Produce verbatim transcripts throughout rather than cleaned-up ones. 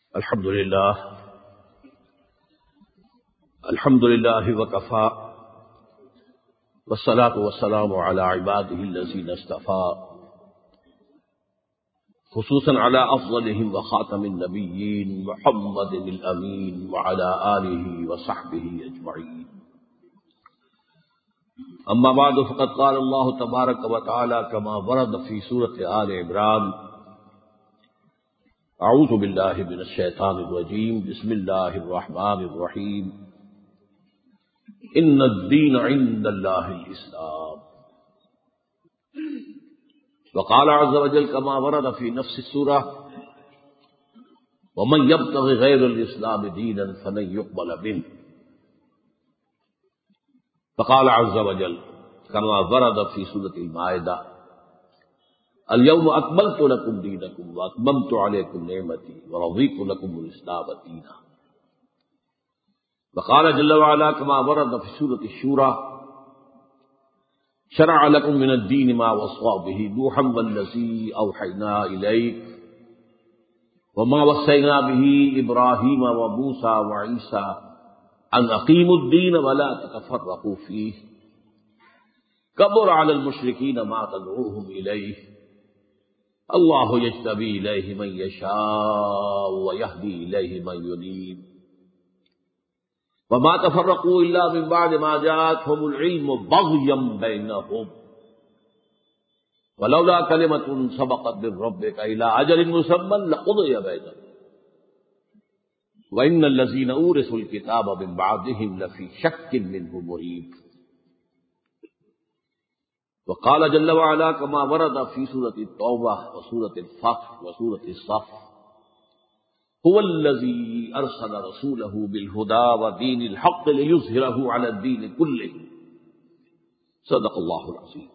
الحمد للہ الحمد للہ وکفی والصلاة والسلام علی عباده الذین اصطفیٰ خصوصا علی افضلهم وخاتم النبیین محمد الامین وعلی آلہ وصحبہ اجمعین. اما بعد فقد قال اللہ تبارک وتعالی کما ورد فی سورۃ آل عمران: اعوذ باللہ من الشیطان الرجیم بسم اللہ الرحمن الرحیم ان الدین عند اللہ الاسلام. وقال عز وجل كما ورد في نفس السورة: ومن يبتغ غير الإسلام دينا فلن يقبل منه. فقال عز وجل كما ورد في سورة المائدة: اليوم أكملت لكم دينكم وأتممت عليكم نعمتي ورضيت لكم الإسلام دينا. وقال جل وعلا كما ورد في سورة الشورى: شرع لكم من الدين ما وصى به نوحا والذي أوحينا إليك وما وصينا به إبراهيم وموسى وعيسى أن أقيموا الدين ولا تتفرقوا فيه كبر على المشركين ما تدعوهم إليه الله يجتبي إليه من يشاء ويهدي إليه من ينيب وما تفرقوا إلا من بعد ما جاءتهم العلم بغيا بينهم ولولا كلمة سبقت من ربك إلى أجل مسمى لقضي بينهم وإن الذين أورثوا الكتاب من بعدهم لفي شك منه مريب. وقال جل وعلا كما ورد في سورة التوبة وسورة الفتح وسورة الصف: هو الذي أرسل رسوله بالهدى ودين الحق ليظهره على الدين كله. صدق الله العظيم.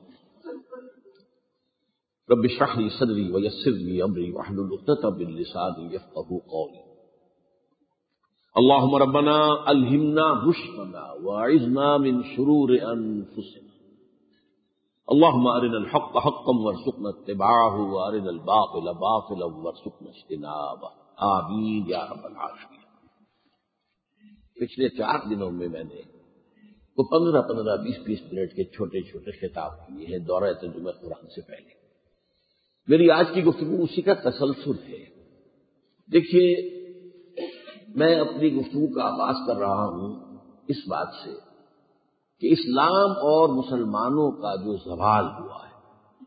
رب اشرح لي صدري ويسر لي أمري واحلل عقدة من لساني يفقهوا قولي. اللهم ربنا ألهمنا رشدنا وأعذنا من شرور أنفسنا. اللهم أرنا الحق حقا وارزقنا اتباعه وأرنا الباطل باطلا وارزقنا اجتنابه. آمین یا رب العالمین. پچھلے چار دنوں میں میں نے وہ پندرہ پندرہ بیس بیس منٹ کے چھوٹے چھوٹے خطاب کیے ہیں دورہ ترجمہ قرآن سے پہلے. میری آج کی گفتگو اسی کا تسلسل ہے. دیکھیے، میں اپنی گفتگو کا آغاز کر رہا ہوں اس بات سے کہ اسلام اور مسلمانوں کا جو زوال ہوا ہے،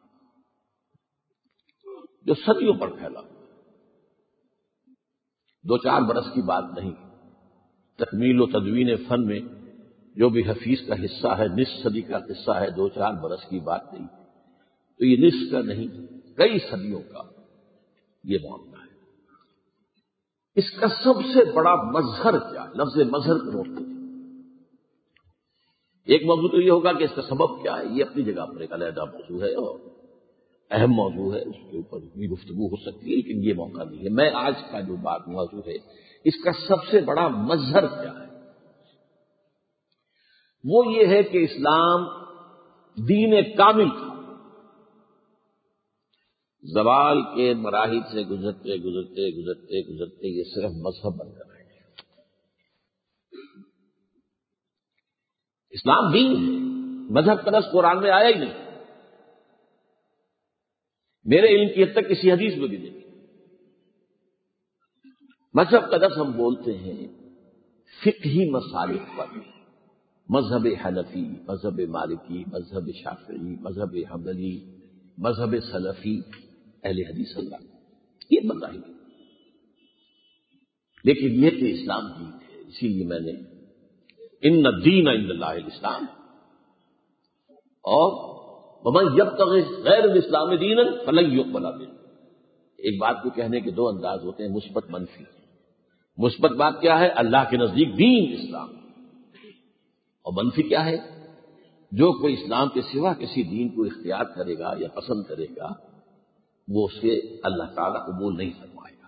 جو صدیوں پر پھیلا، دو چار برس کی بات نہیں. تکمیل و تدوین فن میں جو بھی حفیظ کا حصہ ہے، نصف صدی کا قصہ ہے، دو چار برس کی بات نہیں. تو یہ نصف کا نہیں، کئی صدیوں کا یہ معاملہ ہے. اس کا سب سے بڑا مظہر کیا؟ لفظ مظہر کو نوٹ کریں. ایک موضوع تو یہ ہوگا کہ اس کا سبب کیا ہے. یہ اپنی جگہ پر ایک علیحدہ موضوع ہے اور اہم موضوع ہے، اس کے اوپر بھی گفتگو ہو سکتی ہے، لیکن یہ موقع نہیں ہے. میں آج کا جو بات موضوع ہے، اس کا سب سے بڑا مظہر کیا ہے، وہ یہ ہے کہ اسلام دین کامل تھا. زوال کے مراحل سے گزرتے گزرتے گزرتے گزرتے یہ صرف مذہب بن کر رہ گیا. اسلام دین ہے، مذہب کا لفظ قرآن میں آیا ہی نہیں. میرے علم کی حد تک کسی حدیث میں بھی نہیں. مذہب کا لفظ ہم بولتے ہیں فقہی مسالک پر. مذہب حنفی، مذہب مالکی، مذہب شافعی، مذہب حنبلی، مذہب سلفی، اہل حدیث اللہ، یہ مذاہب ہے. لیکن یہ کہ اسلام دین ہے، اسی لیے میں نے ان الدین عند اللہ الاسلام اور ومن یبتغی غیر الاسلام دینا فلن یقبل منہ. ایک بات کو کہنے کے دو انداز ہوتے ہیں، مثبت منفی. مثبت بات کیا ہے؟ اللہ کے نزدیک دین اسلام. اور منفی کیا ہے؟ جو کوئی اسلام کے سوا کسی دین کو اختیار کرے گا یا پسند کرے گا، وہ اسے اللہ تعالیٰ قبول نہیں فرمائے گا.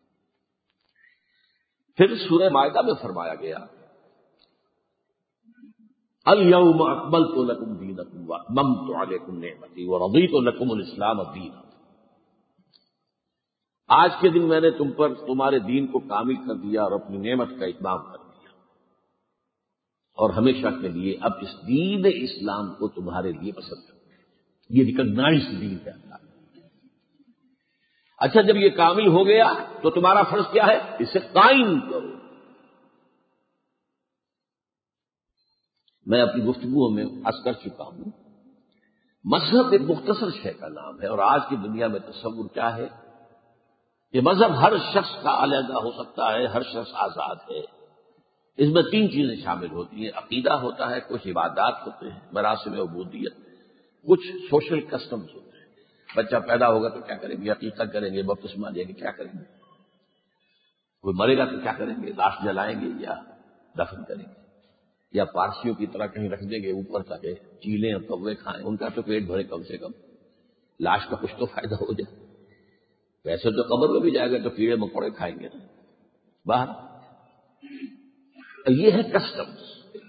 پھر سورہ مائدہ میں فرمایا گیا: اليوم اکملت لکم دینکم واتممت علیکم نعمتی ورضیت لکم الاسلام دینا. آج کے دن میں نے تم پر تمہارے دین کو کامل کر دیا اور اپنی نعمت کا اتمام کر دیا، اور ہمیشہ کے لیے اب اس دین اسلام کو تمہارے لیے پسند کروں۔ یہ ریکگنائز دین ہے۔ اچھا، جب یہ کامل ہو گیا تو تمہارا فرض کیا ہے؟ اسے قائم کرو۔ میں اپنی گفتگو میں عرض کر چکا ہوں، مذہب ایک مختصر شے کا نام ہے، اور آج کی دنیا میں تصور کیا ہے کہ مذہب ہر شخص کا علیحدہ ہو سکتا ہے، ہر شخص آزاد ہے۔ اس میں تین چیزیں شامل ہوتی ہیں، عقیدہ ہوتا ہے، کچھ عبادات ہوتے ہیں، مراسم عبودیت، کچھ سوشل کسٹمز ہوتے ہیں۔ بچہ پیدا ہوگا تو کیا کریں گے؟ عقیقہ کریں گے، بپتسمہ دیں گے، کیا کریں گے؟ کوئی مرے گا تو کیا کریں گے؟ لاش جلائیں گے یا دفن کریں گے، یا پارسیوں کی طرح کہیں رکھ دیں گے اوپر تاکہ چیلیں اور کوے کھائیں، ان کا تو پیٹ بھرے کم سے کم، لاش کا کچھ تو فائدہ ہو جائے۔ ویسے تو قبر میں بھی جائے گا تو کیڑے مکوڑے کھائیں گے نا باہر۔ یہ ہے کسٹمز۔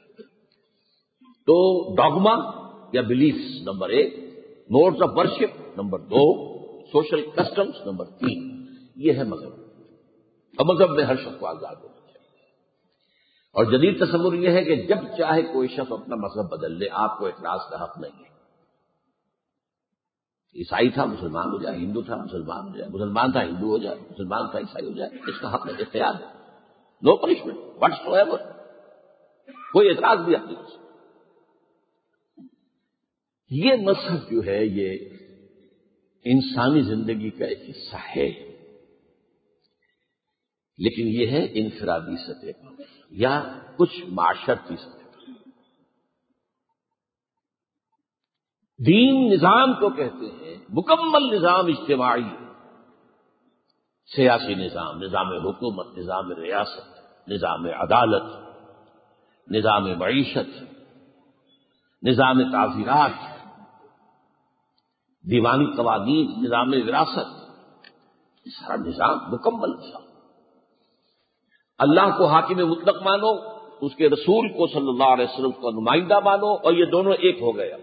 تو ڈاگما یا بلیفز نمبر ایک، موڈز آف ورشپ نمبر دو، سوشل کسٹمز نمبر تین، یہ ہے مذہب۔ اور مذہب میں ہر شخص کو آزاد ہونا چاہیے، اور جدید تصور یہ ہے کہ جب چاہے کوئی شخص اپنا مذہب بدل لے، آپ کو اعتراض کا حق نہیں ہے۔ عیسائی تھا مسلمان ہو جائے، ہندو تھا مسلمان ہو جائے، مسلمان تھا ہندو ہو جائے، مسلمان تھا عیسائی ہو جائے، اس کا حق ہے، اختیار ہے، نو پنشمنٹ واٹس ایور، کوئی اعتراض بھی آپ نہیں کر سکتا۔ یہ مذہب جو ہے یہ انسانی زندگی کا ایک حصہ ہے، لیکن یہ ہے انفرادی سطح پر یا کچھ معاشرتی سطح پر۔ دین نظام کو کہتے ہیں، مکمل نظام اجتماعی، سیاسی نظام، نظام حکومت، نظام ریاست، نظام عدالت، نظام معیشت، نظام تعزیرات، دیوانی قوانین، نظام وراثت، یہ سارا نظام مکمل نظام۔ اللہ کو حاکم مطلق مانو، اس کے رسول کو صلی اللہ علیہ وسلم کا نمائندہ مانو، اور یہ دونوں ایک ہو گیا۔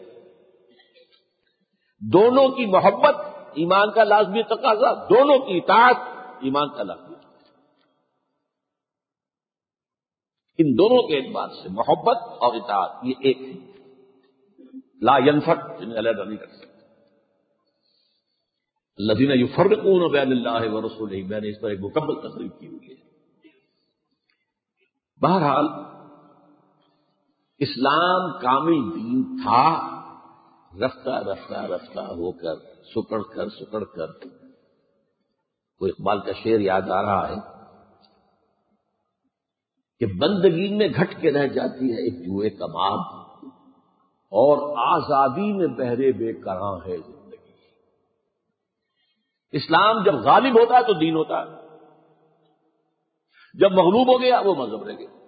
دونوں کی محبت ایمان کا لازمی تقاضا، دونوں کی اطاعت ایمان کا لازمی تقاضا۔ ان دونوں کے اعتبار سے محبت اور اطاعت یہ ایک ہے، لا ينفک، انہیں علیحدہ نہیں کر سکتے۔ الذین یفرقون بین اللہ ورسولہ، میں نے اس پر ایک مکمل تقریر کی ہوئی ہے۔ بہرحال اسلام کامل دین تھا، رفتہ رفتہ رفتہ ہو کر سکڑ کر سکڑ کر، کوئی اقبال کا شعر یاد آ رہا ہے کہ بندگی میں گھٹ کے رہ جاتی ہے ایک جوئے کمال، اور آزادی میں بہرے بے کراں ہے زندگی۔ اسلام جب غالب ہوتا ہے تو دین ہوتا ہے، جب مغلوب ہو گیا وہ مذہب رہ گیا۔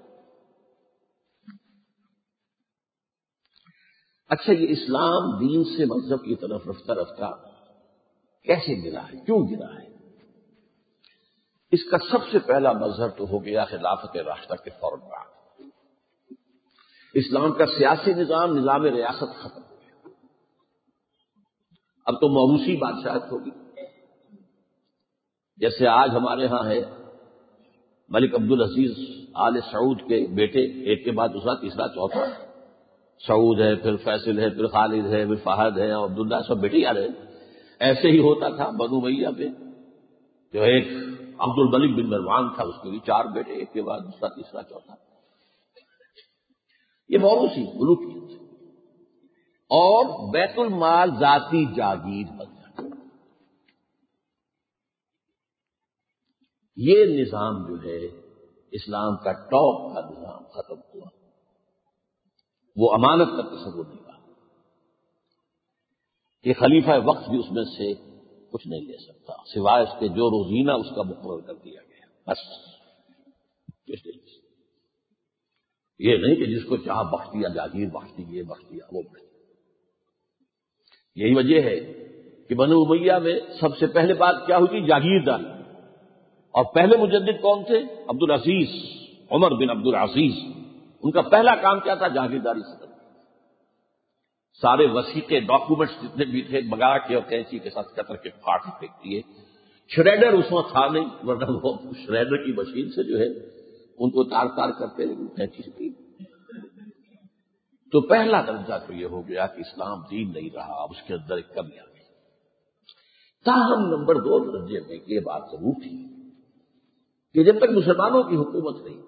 اچھا، یہ اسلام دین سے مذہب کی طرف رفتہ رفتہ کیسے گرا ہے، کیوں گرا ہے؟ اس کا سب سے پہلا مظہر تو ہو گیا خلافت راشدہ کے فوراً بعد۔ اسلام کا سیاسی نظام، نظام ریاست ختم ہو گیا، اب تو موروثی بادشاہت ہوگی۔ جیسے آج ہمارے ہاں ہے ملک عبدالعزیز آل سعود کے بیٹے، ایک کے بعد دوسرا تیسرا چوتھا، سعود ہے، پھر فیصل ہے، پھر خالد ہے، پھر فہد ہے، اور عبداللہ، سب بیٹے آ رہے ہیں۔ ایسے ہی ہوتا تھا بنو امیہ پہ، جو ایک عبد الملک بن مروان تھا، اس کے بھی چار بیٹے، ایک کے بعد دوسرا تیسرا چوتھا۔ یہ موروثی ملوکیت، اور بیت المال ذاتی جاگیر بن جاتا۔ یہ نظام جو ہے اسلام کا ٹاپ کا نظام ختم ہوا، وہ امانت کا تصور نہیں رہا کہ خلیفہ وقت بھی اس میں سے کچھ نہیں لے سکتا سوائے اس کے جو روزینہ اس کا مقرر کر دیا گیا، بس۔ یہ نہیں کہ جس کو چاہ بخش دیا، جاگیر بخش دی، یہ بخش دیا، وہ بخش دیا۔ یہی وجہ ہے کہ بنو امیہ میں سب سے پہلے بات کیا ہوئی؟ جاگیرداری۔ اور پہلے مجدد کون تھے؟ عبدالعزیز، عمر بن عبدالعزیز۔ ان کا پہلا کام کیا تھا؟ جاگیرداری سے سارے وثیقے، ڈاکومنٹس جتنے بھی تھے بگا کے اور کینچی کے ساتھ قطر کے پھاڑ پھینک دیے شریڈر اس وقت تھا نہیں، ورنہ وہ شریڈر کی مشین سے جو ہے ان کو تار تار کرتے لیکن تو پہلا درجہ تو یہ ہو گیا کہ اسلام دین نہیں رہا، اب اس کے اندر ایک کمی آ گئی۔ تاہم نمبر دو درجے میں یہ بات ضرور تھی کہ جب تک مسلمانوں کی حکومت نہیں،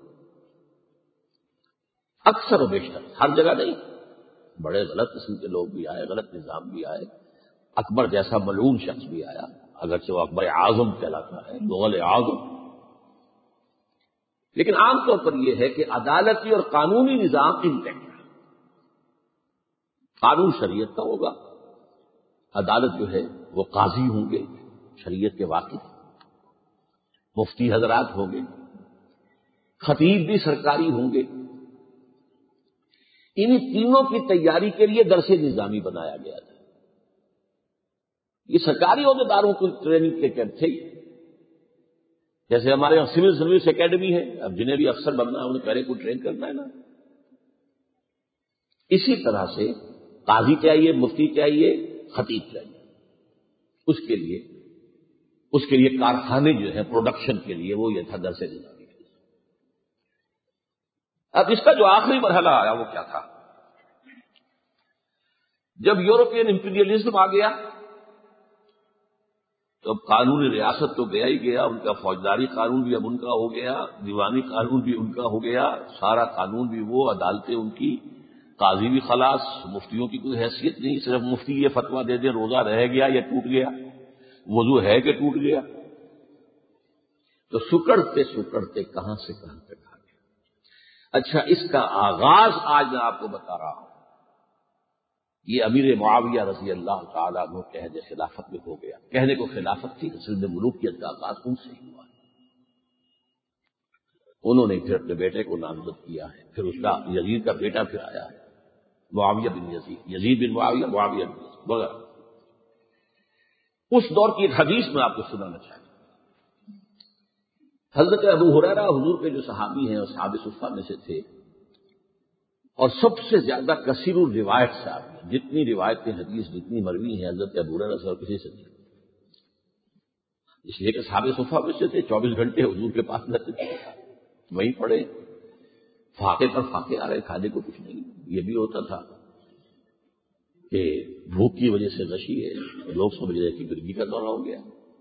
اکثر و بیشتر ہر جگہ نہیں، بڑے غلط قسم کے لوگ بھی آئے، غلط نظام بھی آئے، اکبر جیسا ملعون شخص بھی آیا، اگرچہ وہ اکبر اعظم کہلاتا ہے، مغل اعظم، لیکن عام طور پر یہ ہے کہ عدالتی اور قانونی نظام انٹیکٹ ہے۔ قانون شریعت کا ہوگا، عدالت جو ہے وہ قاضی ہوں گے شریعت کے واقف، مفتی حضرات ہوں گے، خطیب بھی سرکاری ہوں گے۔ ان تینوں کی تیاری کے لیے درس نظامی بنایا گیا تھا۔ یہ سرکاری عہدیداروں کو ٹریننگ کے کیمپ تھے، جیسے ہمارے یہاں سول سروس اکیڈمی ہے، اب جنہیں بھی افسر بننا ہے انہیں پہلے کو ٹرین کرنا ہے نا۔ اسی طرح سے قاضی چاہیے، مفتی چاہیے، خطیب چاہیے، اس کے لیے اس کے لیے کارخانے جو ہیں پروڈکشن کے لیے وہ یہ تھا درس نظامی۔ اب اس کا جو آخری مرحلہ آیا وہ کیا تھا؟ جب یورپین امپیریلزم آ گیا تو اب قانونی ریاست تو گیا ہی گیا، ان کا فوجداری قانون بھی اب ان کا ہو گیا، دیوانی قانون بھی ان کا ہو گیا، سارا قانون بھی وہ، عدالتیں ان کی، قاضی بھی خلاص، مفتیوں کی کوئی حیثیت نہیں، صرف مفتی یہ فتویٰ دے دے روزہ رہ گیا یا ٹوٹ گیا، وضو ہے کہ ٹوٹ گیا۔ تو سکڑتے سکڑتے کہاں سے کہاں تک آ گیا۔ اچھا، اس کا آغاز آج میں آپ کو بتا رہا ہوں، یہ امیر معاویہ رضی اللہ تعالیٰ عنہ کے عہد خلافت میں ہو گیا۔ کہنے کو خلافت تھی، اصل میں ملوکیت کا آغاز ان سے ہی ہوا۔ انہوں نے پھر اپنے بیٹے کو نامزد کیا ہے، پھر اس کا یزید کا بیٹا پھر آیا ہے، معاویہ بن یزید، یزید بن معاویہ، معاویہ بن یزید وغیرہ۔ اس دور کی ایک حدیث میں آپ کو سنانا چاہتا ہوں۔ حضرت ابو ہریرہ حضور کے جو صحابی ہیں اصحاب صفہ میں سے تھے، اور سب سے زیادہ کثیر الروایت صاحب ہیں، جتنی روایتیں حدیث جتنی مروی ہیں حضرت ابو ہریرہ سے اور کسی سے نہیں، اس لیے کہ صحابہ صفہ میں سے تھے، چوبیس گھنٹے حضور کے پاس رہتے تھے، وہیں پڑے، فاقے پر فاقے آ رہے، کھانے کو کچھ نہیں۔ یہ بھی ہوتا تھا کہ بھوک کی وجہ سے غشی ہے، لوگ سمجھ رہے کہ مرگی کا دورہ ہو گیا۔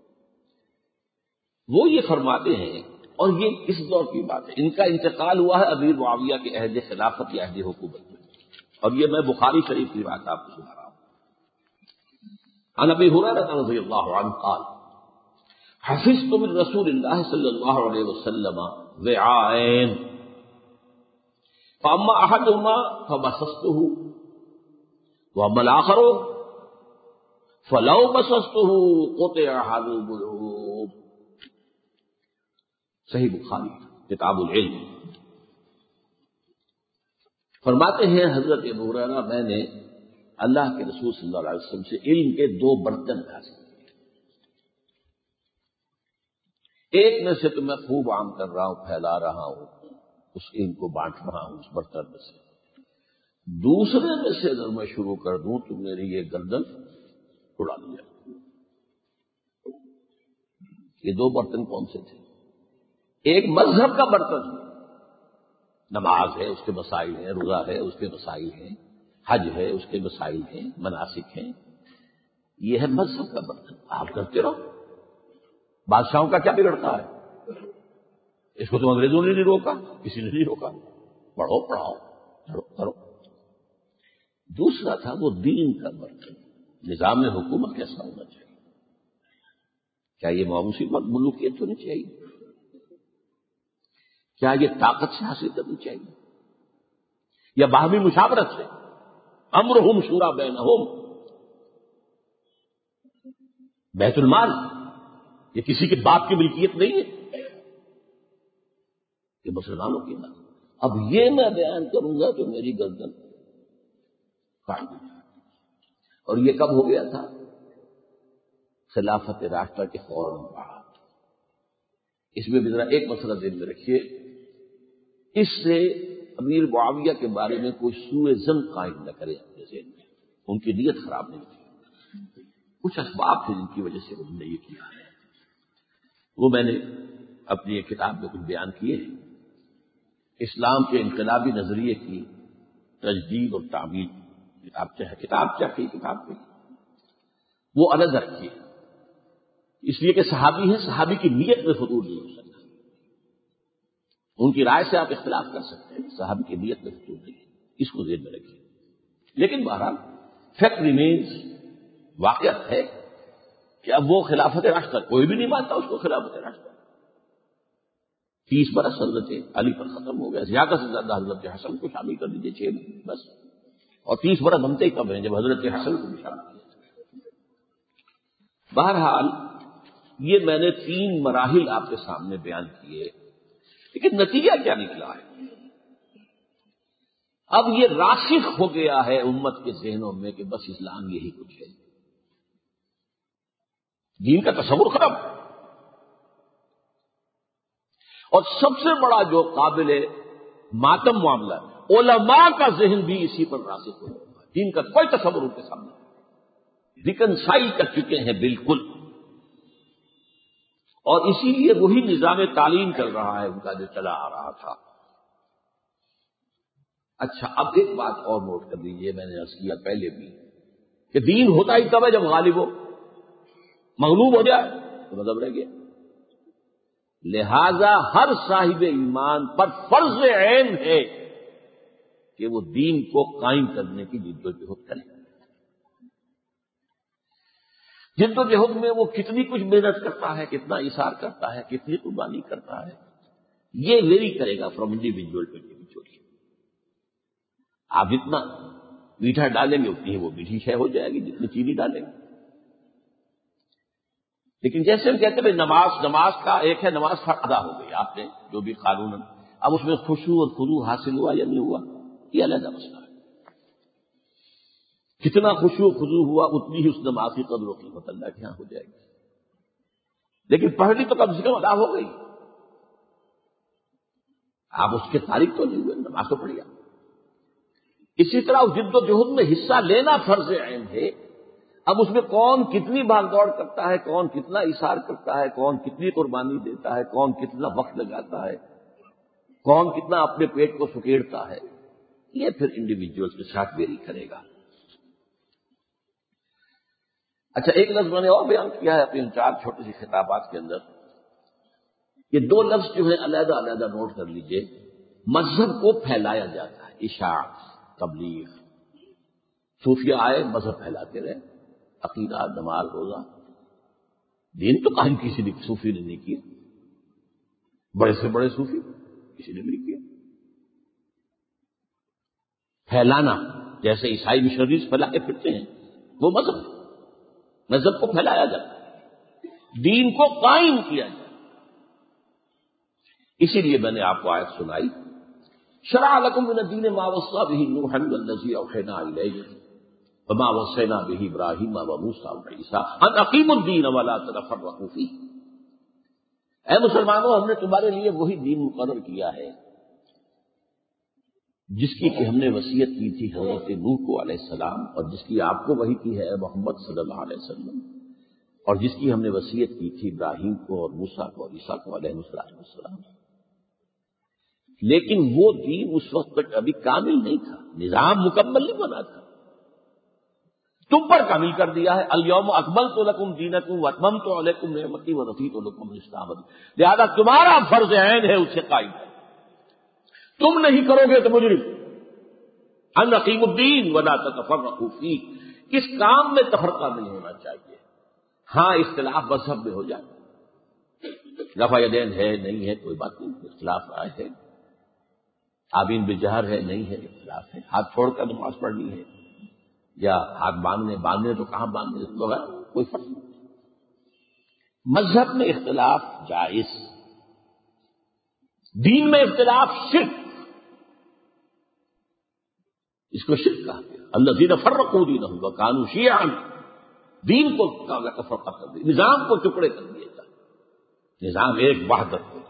وہ یہ فرماتے ہیں، اور یہ اس دور کی بات ہے، ان کا انتقال ہوا ہے امیر معاویہ کے عہد خلافت یا عہد حکومت میں، اور یہ میں بخاری شریف کی بات آپ کو سنا رہا ہوں۔ عن ابی ہریرہ رضی اللہ عنہ قال حفظت من رسول اللہ صلی اللہ علیہ وسلم وعاءین فاما احدهما فبسسته واما الاخر فلو بسسته قطع هذا البلوغ۔ صحیح بخاری کتاب العلم۔ فرماتے ہیں حضرت ابو ہریرہ، میں نے اللہ کے رسول صلی اللہ علیہ وسلم سے علم کے دو برتن حاصل کیے، ایک میں سے تو میں خوب عام کر رہا ہوں، پھیلا رہا ہوں، اس علم کو بانٹ رہا ہوں اس برتن میں سے، دوسرے میں سے اگر میں شروع کر دوں تو میری یہ گردن اڑا دیا۔ یہ دو برتن کون سے تھے؟ ایک مذہب کا برتن، نماز ہے اس کے مسائل ہیں، روزہ ہے اس کے مسائل ہیں، حج ہے اس کے مسائل ہیں، مناسک ہیں، یہ ہے مذہب کا برتن، آپ کرتے رہو، بادشاہوں کا کیا بگڑتا ہے؟ اس کو تو انگریزوں نے نہیں روکا، کسی نے نہیں روکا، پڑھو پڑھاؤ کرو کرو۔ دوسرا تھا وہ دین کا برتن، نظام حکومت کیسا ہونا چاہیے، کیا یہ معمولی ملوکیت ہونی چاہیے، کیا یہ طاقت سے حاصل کرنی چاہیے یا باہمی مشاورت سے، امرہم شورا بینہم، بیت المال یہ کسی کے باپ کی ملکیت نہیں ہے، یہ مسلمانوں کی بات۔ اب یہ میں بیان کروں گا تو میری گردن کاٹ دی جائے، اور یہ کب ہو گیا تھا؟ خلافت راشدہ کے فوراً بعد۔ اس میں بھی ذرا ایک مسئلہ ذہن میں رکھیے، اس سے امیر معاویہ کے بارے میں کوئی سوء ظن قائم نہ کرے اپنے ذہن میں، ان کی نیت خراب نہیں تھی، کچھ اسباب تھے جن کی وجہ سے انہوں نے یہ کیا ہے۔ وہ میں نے اپنی ایک کتاب میں کچھ بیان کیے ہیں. اسلام کے انقلابی نظریے کی تجدید اور تعمیل کتاب چاہے کتاب چاہیے کتاب پہ وہ الگ رکھیے، اس لیے کہ صحابی ہیں، صحابی کی نیت میں فطور نہیں ہو سکتا. ان کی رائے سے آپ اختلاف کر سکتے ہیں، صحابی کی نیت میں فطور نہیں ہے، اس کو ذہن میں رکھیے. لیکن بہرحال فیکٹ ریمینز، واقعات ہے کہ اب وہ خلافت راشدہ کوئی بھی نہیں مانتا اس کو خلافت راشدہ. تیس برس حضرت علی پر ختم ہو گیا، زیادہ سے زیادہ حضرت حسن کو شامل کر دیجیے چھ مہینے بس، اور تیس برس بنتے ہی کب ہیں جب حضرت حسن کو بھی شامل کیا. بہرحال یہ میں نے تین مراحل آپ کے سامنے بیان کیے، لیکن نتیجہ کیا نکلا ہے؟ اب یہ راسخ ہو گیا ہے امت کے ذہنوں میں کہ بس اسلام یہی کچھ ہے، دین کا تصور ختم. اور سب سے بڑا جو قابل ماتم معاملہ ہے، علماء کا ذہن بھی اسی پر راسخ ہو گیا ہے. دین کا کوئی تصور ان کے سامنے ریکنسائل کر چکے ہیں بالکل. اور اسی لیے وہی نظام تعلیم چل رہا ہے ان کا جو چلا آ رہا تھا. اچھا اب ایک بات اور نوٹ کر لیجیے، میں نے عرض کیا پہلے بھی کہ دین ہوتا ہی تب ہے جب غالب ہو، مغلوب ہو جائے تو مطلب رہ گیا. لہذا ہر صاحب ایمان پر فرض عین ہے کہ وہ دین کو قائم کرنے کی جد و جہد کرے. جد و جہد میں وہ کتنی کچھ محنت کرتا ہے، کتنا اثار کرتا ہے، کتنی قربانی کرتا ہے، یہ ویری کرے گا فرام انڈیویجول ٹو انڈیویجول. آپ جتنا میٹھا ڈالیں گے اتنی ہی وہ میٹھی شے ہو جائے گی، جتنی چینی ڈالیں گے. لیکن جیسے ہم کہتے ہیں نماز نماز کا ایک ہے، نماز فرض ادا ہو گئی آپ نے جو بھی قانون، اب اس میں خشوع اور خضوع حاصل ہوا یا نہیں ہوا یہ علیحدہ مسئلہ ہے. کتنا خشوع و خضوع ہوا اتنی ہی اس نماز کی قدر و قیمت اللہ کے یہاں ہو جائے گی. لیکن پڑھنی تو کم سے کم ادا ہو گئی، آپ اس کے تاریخ تو نہیں ہوئے، نماز تو پڑھی. اسی طرح اس جد و جہد میں حصہ لینا فرض عین ہے. اب اس میں کون کتنی بھاگ دوڑ کرتا ہے، کون کتنا اثار کرتا ہے، کون کتنی قربانی دیتا ہے، کون کتنا وقت لگاتا ہے، کون کتنا اپنے پیٹ کو سکیڑتا ہے، یہ پھر انڈیویجول کے ساتھ ویری کرے گا. اچھا ایک لفظ میں نے اور بیان کیا ہے اپنی چار چھوٹی سی خطابات کے اندر، یہ دو لفظ جو ہے علیحدہ علیحدہ نوٹ کر لیجئے. مذہب کو پھیلایا جاتا ہے، اشاعت، تبلیغ. صوفیہ آئے مذہب پھیلاتے رہے، عقیدہ، نماز، روزہ. دین تو قائم کسی نے صوفی نے نہیں کیا، بڑے سے بڑے صوفی کسی نے نہیں کیا. پھیلانا جیسے عیسائی مشنریز پھیلا کے پھرتے ہیں، وہ مذہب ہے. مذہب کو پھیلایا جاتا ہے، دین کو قائم کیا جائے. اسی لیے میں نے آپ کو آیت سنائی، شرع لکم من الدین ما وصى به نوحا والذی اوحینا الیک وما وصینا به ابراہیم وموسیٰ وعیسیٰ ان اقیموا الدین ولا تتفرقوا فیہ. اے مسلمانوں، ہم نے تمہارے لیے وہی دین مقرر کیا ہے جس کی کہ ہم نے وصیت کی تھی حضرت نوح کو علیہ السلام، اور جس کی آپ کو وحی کی ہے محمد صلی اللہ علیہ وسلم، اور جس کی ہم نے وصیت کی تھی ابراہیم کو اور موسیٰ کو اور عیسیٰ کو علیہ السلام. لیکن وہ دین اس وقت تک ابھی کامل نہیں تھا، نظام مکمل نہیں بنا تھا. تم پر کامل کر دیا ہے. الیوم اکملت لکم دینکم واتممت علیکم نعمتی ورضیت لکم الاسلام دینا. لہذا تمہارا فرض عین ہے اسے قائم کرنا. تم نہیں کرو گے تو مجرم. ان اقیموا الدین ولا تتفرقوا فیہ. اس کام میں تفرقہ نہیں ہونا چاہیے. ہاں اختلاف مذہب میں ہو جائے، رفع یدین ہے نہیں ہے کوئی بات نہیں، اختلاف رائے ہے. آمین بالجہر ہے نہیں ہے، اختلاف ہے. ہاتھ چھوڑ کر نماز پڑھنی ہے یا ہاتھ باندھنے باندھنے تو کہاں باندھنے، وغیرہ کوئی فرق نہیں. مذہب میں اختلاف جائز، دین میں اختلاف شرک، اس کو شرک کہا گیا. الذین فرقوا دینہم وکانوا شیعا. دین کو فرقہ کر دیا، نظام کو ٹکڑے کر دیا جائے. نظام ایک وحدت ہوتا.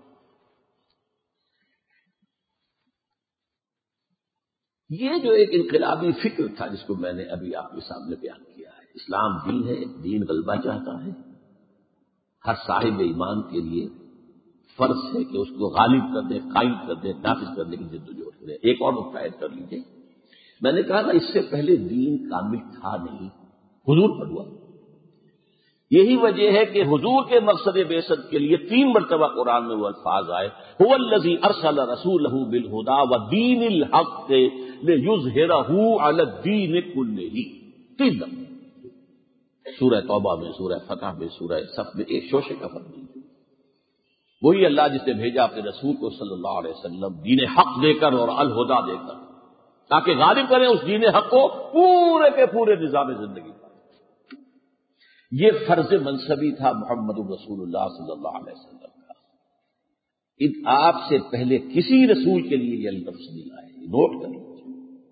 یہ جو ایک انقلابی فکر تھا جس کو میں نے ابھی آپ کے سامنے بیان کیا ہے، اسلام دین ہے، دین غلبہ چاہتا ہے. ہر صاحب ایمان کے لیے فرض ہے کہ اس کو غالب کر دے، قائم کر دے، نافذ کرنے کی جدوجہد کرے۔ ایک اور نقطہ ایڈ کر لیجیے، میں نے کہا نا اس سے پہلے دین کامل تھا نہیں، حضور پر ہوا۔ یہی وجہ ہے کہ حضور کے مقصد بعثت کے لیے تین مرتبہ قرآن میں وہ الفاظ آئے، هو الذی ارسل رسولہ بالہدی ودین الحق لیظہرہ علی الدین کلہ، تین دفعہ سورہ توبہ میں، سورہ فتح میں، سورہ صف میں، ایک شوشے کا فرق نہیں۔ وہی اللہ جس نے بھیجا اپنے رسول کو صلی اللہ علیہ وسلم دین حق دے کر اور الہدی دے کر، تاکہ غالب کریں اس دین حق کو پورے کے پورے نظام زندگی پر۔ یہ فرض منصبی تھا محمد رسول اللہ صلی اللہ علیہ وسلم کا۔ ان آپ سے پہلے کسی رسول کے لیے یہ لفظ نہیں آئے، نوٹ کر لیجیے۔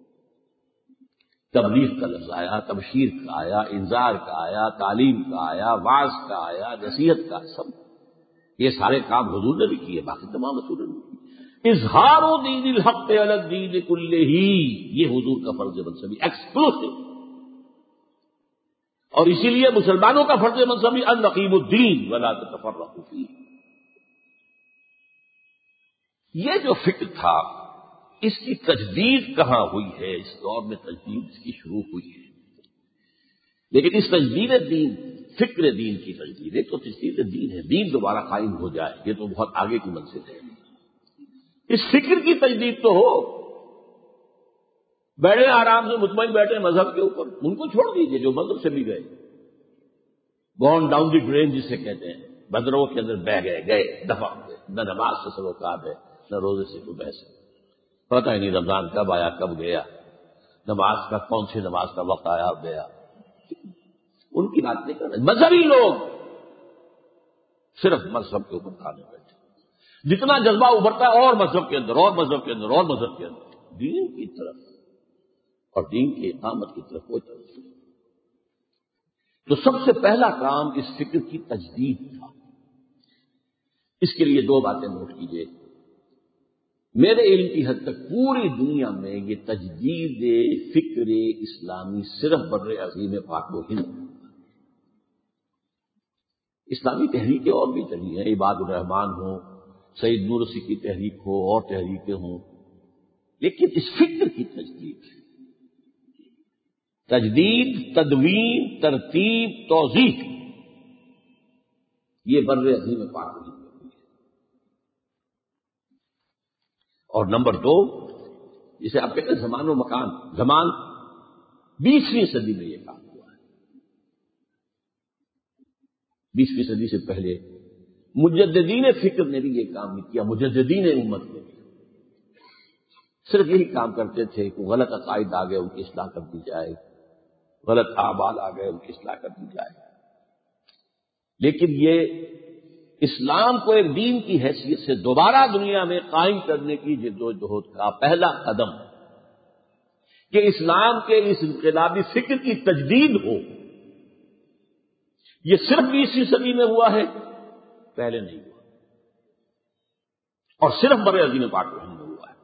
تبلیغ کا لفظ آیا، تبشیر کا آیا، انذار کا آیا، تعلیم کا آیا، وعظ کا آیا، نصیحت کا، سب یہ سارے کام حضور نے بھی کیے، باقی تمام رسولوں نے کیے۔ اظہار دین الحق علی الدین کلہ، یہ حضور کا فرض منصبی ایکسکلوسیو، اور اسی لیے مسلمانوں کا فرض منصبی ان نقیم الدین ولا تتفرقوا فیہ۔ یہ جو فکر تھا اس کی تجدید کہاں ہوئی ہے؟ اس دور میں تجدید اس کی شروع ہوئی ہے، لیکن اس تجدید دین، فکر دین کی تجدید، ایک تو تجدید دین ہے، دین دوبارہ قائم ہو جائے، یہ تو بہت آگے کی منزل ہے۔ اس فکر کی تجدید تو ہو، بیٹھے آرام سے مطمئن بیٹھے مذہب کے اوپر، ان کو چھوڑ دیجیے جو مذہب سے بھی گئے، گون ڈاؤن دی ڈرین جسے کہتے ہیں، بدروں کے اندر بہ گئے، گئے دفع ہوئے، نہ نماز سے سروکار ہے، نہ روزے سے کوئی بحث ہے، پتہ ہی نہیں رمضان کب آیا کب گیا، نماز کا کون سی نماز کا وقت آیا اور گیا، ان کی بات نہیں کرنا۔ مذہبی لوگ صرف مذہب کے اوپر کھانے بیٹھے، جتنا جذبہ ابھرتا ہے اور مذہب کے اندر، اور مذہب کے اندر، اور مذہب کے اندر، دین کی طرف اور دین کی اقامت کی طرف کوئی طرف نہیں۔ تو سب سے پہلا کام اس فکر کی تجدید تھا۔ اس کے لیے دو باتیں نوٹ کیجیے۔ میرے علم کی حد تک پوری دنیا میں یہ تجدید فکر اسلامی صرف بر عظیم پاک و ہند، اسلامی تحریکیں اور بھی چلی ہیں، عباد الرحمان ہوں، سید نورسی کی تحریک ہو، اور تحریکیں ہوں، لیکن اس فکر کی تجدید تجدید تدوین ترتیب توضیح یہ بر عظیم پاک و ہند میں ہوئی ہے۔ اور نمبر دو، جسے آپ کہتے ہیں زمان و مکان، زمان بیسویں صدی میں یہ کام ہوا ہے۔ بیسویں صدی سے پہلے مجددین فکر نے بھی یہ کام نہیں کیا، مجددین امت نے بھی صرف یہی کام کرتے تھے کہ غلط عقائد آ گئے ان کی اصلاح کر دی جائے، غلط اعمال آ گئے ان کی اصلاح کر دی جائے، لیکن یہ اسلام کو ایک دین کی حیثیت سے دوبارہ دنیا میں قائم کرنے کی جدوجہد کا پہلا قدم کہ اسلام کے اس انقلابی فکر کی تجدید ہو، یہ صرف بیسویں صدی میں ہوا ہے، پہلے نہیں ہوا، اور صرف بر عظیم پاک و ہند میں ہوا ہے۔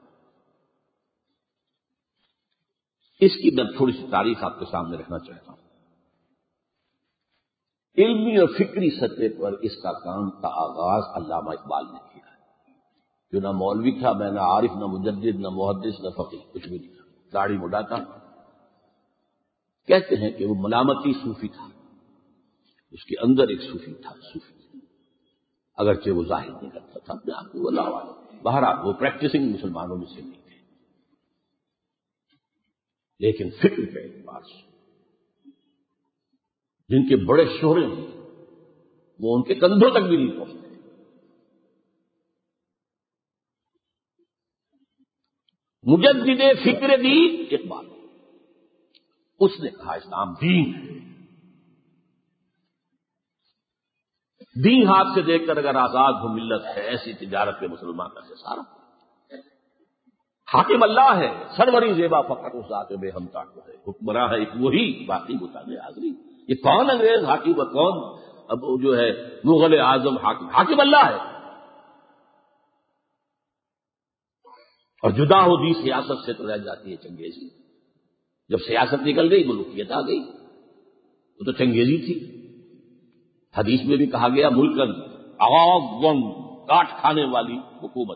اس کی میں تھوڑی سی تاریخ آپ کے سامنے رکھنا چاہتا ہوں۔ علمی اور فکری سطح پر اس کا کام کا آغاز علامہ اقبال نے کیا ہے، جو نہ مولوی تھا، میں نہ عارف، نہ مجدد، نہ محدث، نہ فقیہ، کچھ بھی نہیں تھا، داڑھی مڈا تھا۔ کہتے ہیں کہ وہ ملامتی صوفی تھا، اس کے اندر ایک صوفی تھا، صوفی اگرچہ وہ ظاہر نہیں کرتا تھا اپنے آپ کو، اللہ عالم، بہرحال وہ پریکٹسنگ مسلمانوں میں سے نہیں تھے، لیکن فکر کے اعتبار سے جن کے بڑے شہرے ہیں وہ ان کے کندھوں تک بھی نہیں پہنچتے۔ مجدد فکر دین اقبال، اس نے کہا اسلام دین ہے، دین ہاتھ سے دیکھ کر اگر آزاد ہو ملت ہے، ایسی تجارت کے مسلمان کا سارا حاکم اللہ ہے، سروری زیبا فقط اس ذات بے ہمتا کو ہے، حکمراں ہے ایک وہی، باقی متعلق حاضری۔ یہ کون انگریز حاکم، کون اب جو ہے مغل اعظم حاکم؟ حاکم اللہ ہے۔ اور جدا ہو دی سیاست سے تو رہ جاتی ہے چنگیزی، جب سیاست نکل گئی ملوکیت آ گئی، وہ تو چنگیزی تھی۔ حدیث میں بھی کہا گیا ملکن عغاضن کاٹ کھانے والی حکومت،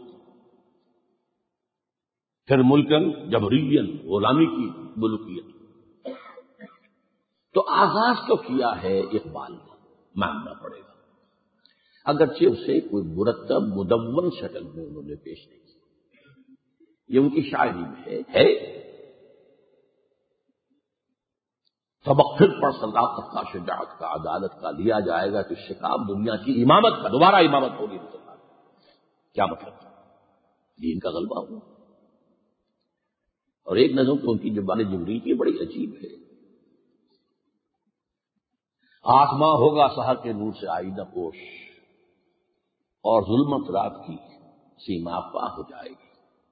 پھر ملکن جبرین غلامی کی ملکیت۔ تو آغاز تو کیا ہے اقبال نے، ماننا پڑے گا، اگرچہ اسے کوئی مرتب مدون شکل میں انہوں نے پیش نہیں کی، یہ ان کی شاعری میں ہے, ہے سبق پھر پر صداقت کا، شجاعت کا، عدالت کا لیا جائے گا کہ شکاب دنیا کی امامت کا، دوبارہ امامت ہوگی مسلمان، کیا مطلب دین کا غلبہ ہو۔ اور ایک نظم تو ان کی زبان جبریل کی بڑی عجیب ہے، آسماں ہوگا سحر کے نور سے آئینہ پوش، اور ظلمت رات کی سیما پا ہو جائے گی،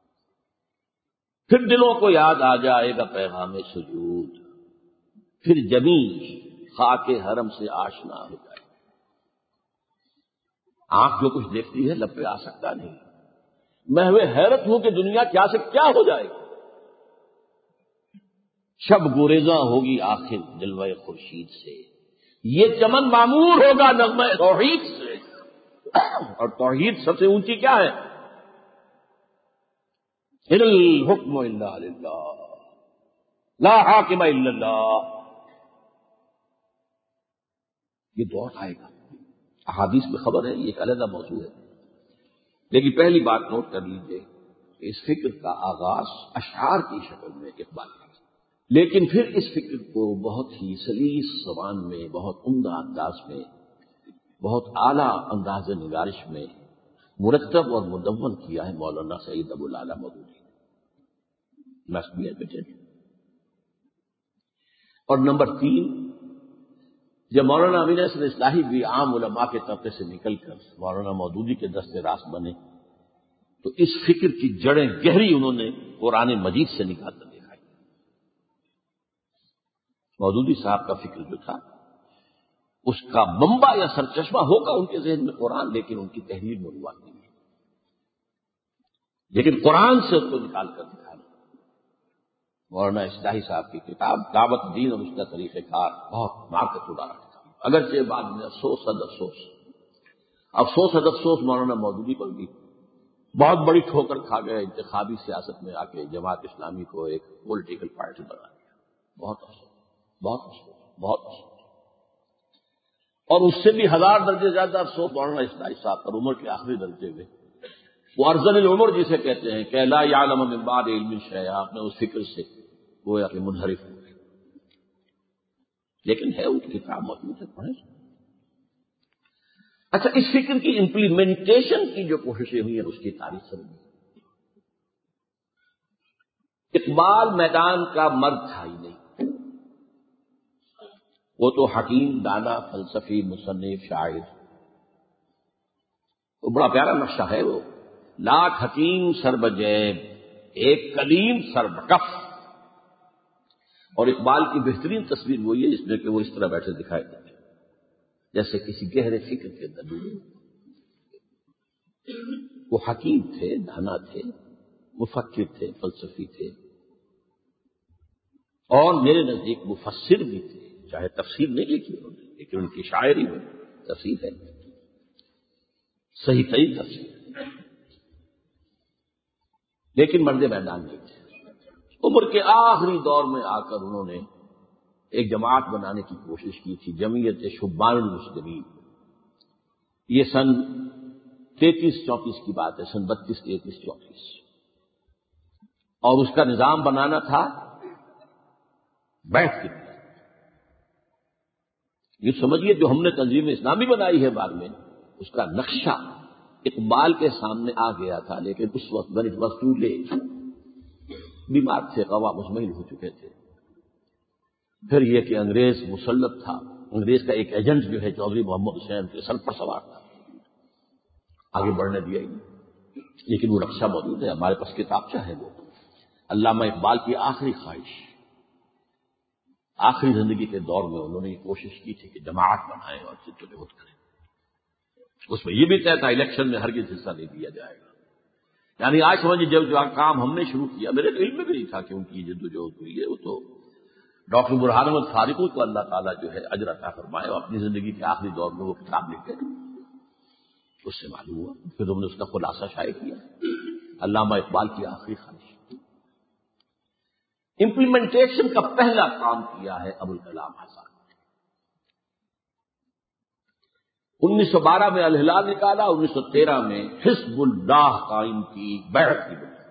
پھر دلوں کو یاد آ جائے گا پیغام سجود، پھر زمین خاک حرم سے آشنا ہو جائے گی۔ آنکھ جو کچھ دیکھتی ہے لب پہ آ سکتا نہیں، میں ہوئے حیرت ہوں کہ دنیا کیا سے کیا ہو جائے گی۔ شب گریزاں ہوگی آخر جلوہ خورشید سے، یہ چمن معمور ہوگا نغمہ توحید سے، اور توحید سب سے اونچی کیا ہے؟ ان الحکم الا للہ لا حاکم الا اللہ، یہ دور آئے گا، احادیث میں خبر ہے، یہ ایک علیحدہ موضوع ہے، لیکن پہلی بات نوٹ کر لیجئے کہ اس فکر کا آغاز اشعار کی شکل میں اقبال کا، لیکن پھر اس فکر کو بہت ہی سلیس زبان میں، بہت عمدہ انداز میں، بہت اعلیٰ انداز نگارش میں مرتب اور مدون کیا ہے مولانا سعید ابو العالی مودودی نے، مسٹ بی ایڈمیٹڈ۔ اور نمبر تین، جب مولانا امین احسن اصلاحی بھی عام علماء کے طبقے سے نکل کر مولانا مودودی کے دست راست بنے، تو اس فکر کی جڑیں گہری انہوں نے قرآن مجید سے نکال کر دکھائی۔ مودودی صاحب کا فکر جو تھا اس کا منبع یا سرچشمہ ہوگا ان کے ذہن میں قرآن، لیکن ان کی تحریر میں ہوا نہیں ہے، لیکن قرآن سے اس کو نکال کر دکھانا۔ مولانا اصلاحی صاحب کی کتاب دعوت دین اور اس کا طریقہ کار بہت مارکت اڑا رکھا تھا، اگرچہ بعد میں افسوس صد افسوس افسوس صد افسوس مولانا مودودی پر بھی بہت بڑی ٹھوکر کھا گئے، انتخابی سیاست میں آ کے جماعت اسلامی کو ایک پولیٹیکل پارٹی بنا دیا، بہت افسوس بہت افسوس بہت افسوس۔ اور اس سے بھی ہزار درجے زیادہ افسوس مولانا اصلاحی صاحب پر عمر کے آخری درجے میں، وہ ارذل العمر جسے کہتے ہیں کہ لا یعلم من بعد علم شیئا، آپ نے اس فکر سے گویا کہ منحرف ہو گئے، لیکن ہے ان کی کتاب موجود ہے، پڑھیں۔ اچھا، اس فکر کی امپلیمنٹیشن کی جو کوششیں ہوئی ہیں اس کی تاریخ سمجھیں۔ اقبال میدان کا مرد تھا ہی نہیں، وہ تو حکیم، دانا، فلسفی، مصنف، شاعر، وہ بڑا پیارا نقشہ ہے، وہ لاکھ حکیم سر بجیب ایک کلیم سر بکف۔ اور اقبال کی بہترین تصویر وہی ہے جس میں کہ وہ اس طرح بیٹھے دکھائے دیتے ہیں جیسے کسی گہرے فکر کے اندر ڈوبے۔ وہ حکیم تھے، دانا تھے، مفکر تھے، فلسفی تھے، اور میرے نزدیک مفسر بھی تھے، چاہے تفسیر نہیں لکھی انہوں نے لیکن ان کی شاعری میں تفسیر ہے، صحیح صحیح تفسیر، لیکن مرد میدان نہیں تھے۔ عمر کے آخری دور میں آ کر انہوں نے ایک جماعت بنانے کی کوشش کی تھی، جمعیت شبان المسلمین۔ یہ سن تینتیس چونتیس کی بات ہے، سن بتیس تینتیس چونتیس، اور اس کا نظام بنانا تھا بیٹھ کے۔ یہ سمجھیے جو ہم نے تنظیم اسلامی بنائی ہے بعد میں، اس کا نقشہ اقبال کے سامنے آ گیا تھا، لیکن اس وقت بڑی وصولے بیمار تھے، قوا مزمحل ہو چکے تھے۔ پھر یہ کہ انگریز مسلط تھا، انگریز کا ایک ایجنٹ جو ہے چودھری محمد حسین کے سر پر سوار تھا، آگے بڑھنے دیا ہی نہیں، لیکن وہ نقشہ موجود ہے، ہمارے پاس کتابچہ ہے۔ وہ علامہ اقبال کی آخری خواہش، آخری زندگی کے دور میں انہوں نے یہ کوشش کی تھی کہ جماعت بنائیں اور جد و جہد کریں۔ اس میں یہ بھی طے تھا الیکشن میں ہرگز حصہ نہیں دیا جائے گا، یعنی آج سمجھے جب جو کام ہم نے شروع کیا، میرے علم میں بھی نہیں تھا کہ ان کی جد و جہد ہوئی ہے، وہ تو ڈاکٹر برہان احمد فاروقی کو اللہ تعالیٰ جو ہے اجر عطا فرمائے، اور اپنی زندگی کے آخری دور میں وہ کتاب لکھے، اس سے معلوم ہوا، پھر ہم نے اس کا خلاصہ شائع کیا، علامہ اقبال کی آخری خواہش۔ امپلیمنٹیشن کا پہلا کام کیا ہے ابوالکلام آزاد۔ انیس سو بارہ میں الہلال نکالا، انیس سو تیرہ میں حزب اللہ قائم کی، بیعت کی بنی،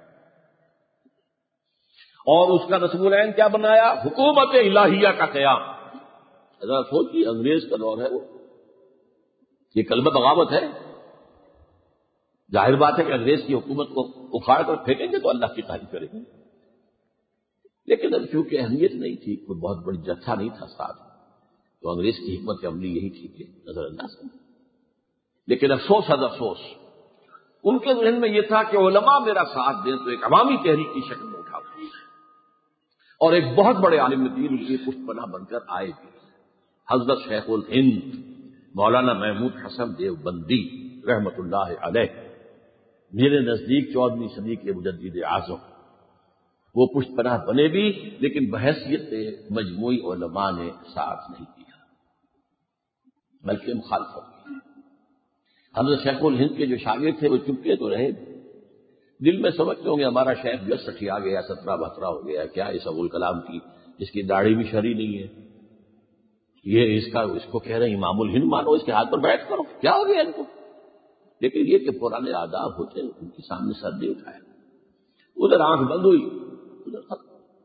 اور اس کا رسم العین کیا بنایا؟ حکومت الہیہ کا قیام۔ ذرا سوچیے، انگریز کا دور ہے وہ، یہ کلمہ بغاوت ہے۔ ظاہر بات ہے کہ انگریز کی حکومت کو اکھاڑ کر پھینکیں گے تو اللہ کی تعریف کریں گے، لیکن اب چونکہ اہمیت نہیں تھی، کوئی بہت بڑی جتھا نہیں تھا ساتھ، تو انگریز کی حکمت عملی یہی تھی کہ نظر انداز کریں۔ لیکن افسوس ہے افسوس، ان کے ذہن میں یہ تھا کہ علماء میرا ساتھ دیں تو ایک عوامی تحریک کی شکل میں اٹھا، اور ایک بہت بڑے عالم دین ان کی پشت پناہ بن کر آئے بھی، حضرت شیخ الہند مولانا محمود حسن دیوبندی رحمت اللہ علیہ، میرے نزدیک چودہویں صدی کے مجدد اعظم، وہ پشت پناہ بنے بھی، لیکن بحیثیت مجموعی علماء نے ساتھ نہیں دیا، بلکہ مخالفت کی۔ حضرت شیخ الہند کے جو شاگرد تھے وہ چپکے تو رہے، دل میں سمجھتے ہوں گے ہمارا شیخ جو سٹھیا گیا، سترہ بہترہ ہو گیا، کیا اس ابوالکلام کی، اس کی داڑھی بھی شرعی نہیں ہے، یہ اس کا اس کو کہہ رہے ہیں امام الہند مانو، اس کے ہاتھ پر بیٹھ کرو، کیا ہو گیا ان کو؟ لیکن یہ کہ پرانے آداب ہوتے ہیں، ان کے سامنے سر نہیں اٹھایا، ادھر آنکھ بند ہوئی، ادھر ختم۔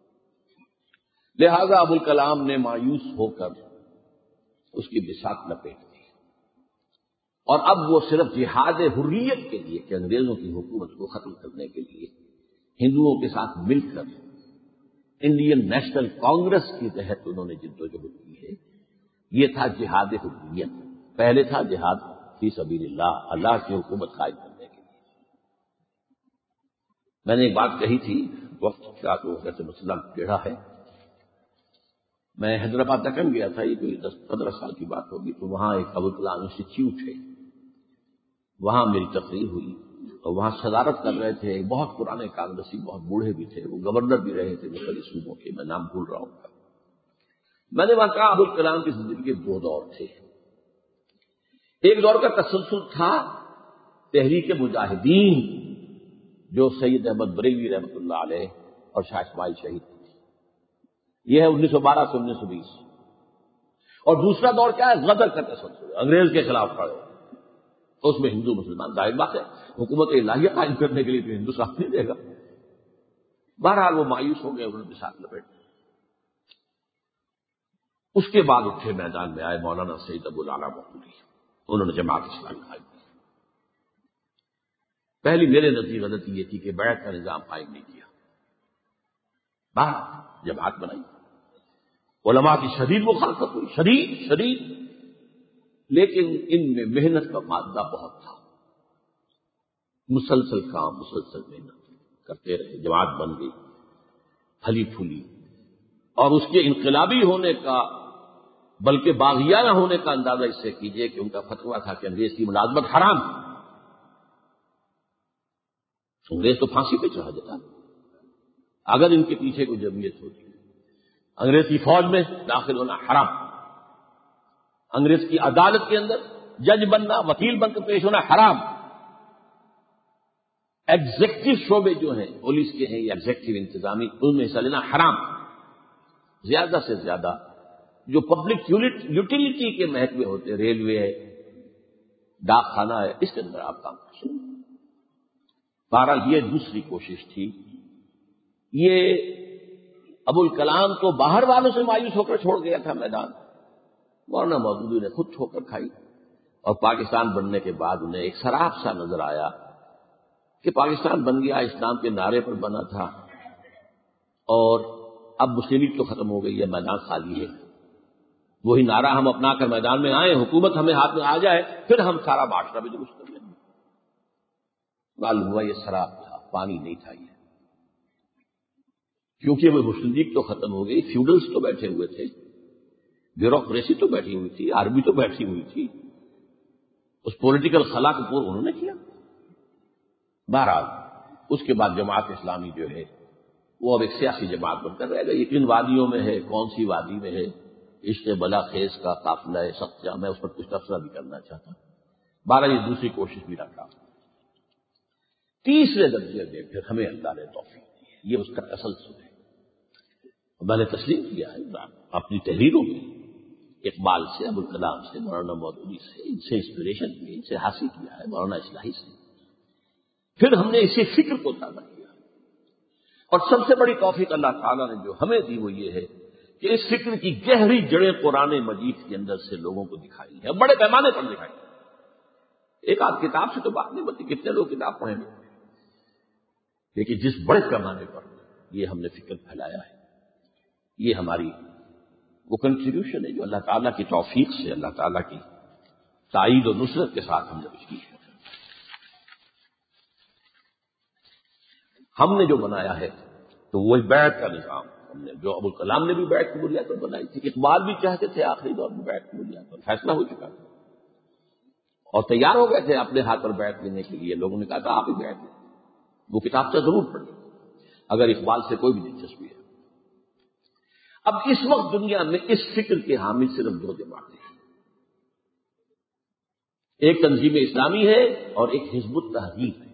لہذا ابوالکلام نے مایوس ہو کر اس کی بساط لپیٹ دی، اور اب وہ صرف جہاد حریت کے لیے کہ انگریزوں کی حکومت کو ختم کرنے کے لیے ہندوؤں کے ساتھ مل کر انڈین نیشنل کانگریس کے تحت انہوں نے جدوجہد کی ہے، یہ تھا جہاد حریت۔ پہلے تھا جہاد فی سبیل اللہ، اللہ کی حکومت قائم کرنے کے لیے۔ میں نے ایک بات کہی تھی، وقت کا تو ویسے مسئلہ ٹیڑھا ہے، میں حیدرآباد دکن گیا تھا، یہ کوئی دس پندرہ سال کی بات ہوگی، تو وہاں ایک ابوالکلام انسٹیٹیوٹ ہے، وہاں میری تقریر ہوئی، اور وہاں صدارت کر رہے تھے ایک بہت پرانے کانگریسی، بہت بوڑھے بھی تھے، وہ گورنر بھی رہے تھے مختلف صوبوں کے، میں نام بھول رہا ہوں۔ میں نے وہاں کہا ابوالکلام کی زندگی کے دو دور تھے، ایک دور کا تسلسل تھا تحریک مجاہدین جو سید احمد بریلوی رحمۃ اللہ علیہ اور شاہ اسماعیل شہید تھی، یہ ہے انیس سو بارہ سے انیس سو بیس، اور دوسرا دور کیا ہے؟ غدر کا تسلسل، انگریز کے خلاف کھڑے ہو، تو اس میں ہندو مسلمان، ظاہر بات ہے حکومت الہیہ قائم کرنے کے لیے تو ہندو ساتھ نہیں دے گا۔ بہرحال وہ مایوس ہو گئے، انہوں نے ساتھ لپیٹ۔ اس کے بعد اٹھے میدان میں آئے مولانا سید ابو العلا مودودی، انہوں نے جماعت اسلامی قائم کی۔ پہلی میرے نزدیک غلطی یہ تھی کہ بیعت کا نظام قائم نہیں کیا، بعد جماعت بنائی، علماء کی شدید مخالفت ہوئی، شدید شدید لیکن ان میں محنت کا مادہ بہت تھا، مسلسل کام، مسلسل محنت کرتے رہے، جماعت بن گئی، پھلی پھولی، اور اس کے انقلابی ہونے کا بلکہ باغیانہ ہونے کا اندازہ اس سے کیجئے کہ ان کا فتویٰ تھا کہ انگریز کی ملازمت حرام، انگریز تو پھانسی پہ چڑھا دیتا اگر ان کے پیچھے کوئی جمعیت ہوتی، انگریز کی فوج میں داخل ہونا حرام، انگریز کی عدالت کے اندر جج بننا، وکیل بن کر پیش ہونا حرام، ایگزیکٹو شعبے جو ہیں پولیس کے ہیں یا ایگزیکٹو انتظامی، ان میں حصہ لینا حرام، زیادہ سے زیادہ جو پبلک یوٹیلیٹی کے محکمے ہوتے، ریلوے ہے، ڈاک خانہ ہے، اس کے اندر آپ کام کر سکتے۔ بہرحال یہ دوسری کوشش تھی، یہ ابوالکلام تو باہر والوں سے مایوس ہو کر چھوڑ گیا تھا میدان، مولانا مودودی نے خود ٹھوکر کھائی، اور پاکستان بننے کے بعد انہیں ایک سراب سا نظر آیا کہ پاکستان بن گیا، اسلام کے نعرے پر بنا تھا، اور اب مسلمیت تو ختم ہو گئی ہے، میدان خالی ہے، وہی نعرہ ہم اپنا کر میدان میں آئے، حکومت ہمیں ہاتھ میں آ جائے، پھر ہم سارا معاشرہ بھی درست کر لیں گے۔ معلوم ہوا یہ سراب تھا، پانی نہیں تھا یہ، کیونکہ وہ مسلم لیگ تو ختم ہو گئی، فیوڈلز تو بیٹھے ہوئے تھے، بیوروکریسی تو بیٹھی ہوئی تھی، آرمی تو بیٹھی ہوئی تھی، اس پولیٹیکل خلا کو پور انہوں نے کیا۔ بہرحال اس کے بعد جماعت اسلامی جو ہے وہ اب ایک سیاسی جماعت بن کر رہے گا. یہ کن وادیوں میں ہے, کون سی وادی میں ہے, عشق بلا خیز کا قافلہ ہے سخت جا, میں اس پر کچھ تبصرہ بھی کرنا چاہتا ہوں. بارہ یہ دوسری کوشش بھی رکھ رہا ہوں. تیسرے درجے میں پھر ہمیں اللہ نے توفیق دی ہے, یہ اس کا تسلسل ہے. میں نے تسلیم کیا ہے اپنی تحریروں میں, اقبال سے, ابوالکلام سے, مولانا مودودی سے, ان سے انسپریشن کی, ان سے حاصل کیا ہے, مولانا اصلاحی سے. پھر ہم نے اسی فکر کو تازہ کیا, اور سب سے بڑی توفیق اللہ تعالیٰ نے جو ہمیں دی وہ یہ ہے کہ اس فکر کی گہری جڑیں قرآن مجید کے اندر سے لوگوں کو دکھائی ہے, بڑے پیمانے پر دکھائی. ایک آدھ کتاب سے تو بات نہیں بنتی, کتنے لوگ کتاب پڑھیں گے, لیکن جس بڑے پیمانے پر یہ ہم نے فکر پھیلایا ہے, یہ ہماری وہ کنٹریبیوشن ہے جو اللہ تعالیٰ کی توفیق سے, اللہ تعالیٰ کی تائید و نصرت کے ساتھ ہم نے اس کی ہے. ہم نے جو بنایا ہے تو وہی بیعت کا نظام ہم نے, جو ابوالکلام نے بھی بیعت کی بنیاد پر بنائی تھی, اقبال بھی چاہتے تھے آخری دور میں بیعت کی بنیاد پر, فیصلہ ہو چکا تھا اور تیار ہو گئے تھے اپنے ہاتھ پر بیعت لینے کے لیے. لوگوں نے کہا تھا آپ ہی بیعت لیں, وہ کتاب سے ضرور پڑھیں اگر اقبال سے کوئی بھی دلچسپی ہے. اب اس وقت دنیا میں اس فکر کے حامل صرف دو جماعتیں ہیں, ایک تنظیم اسلامی ہے اور ایک حزب التحریر ہے.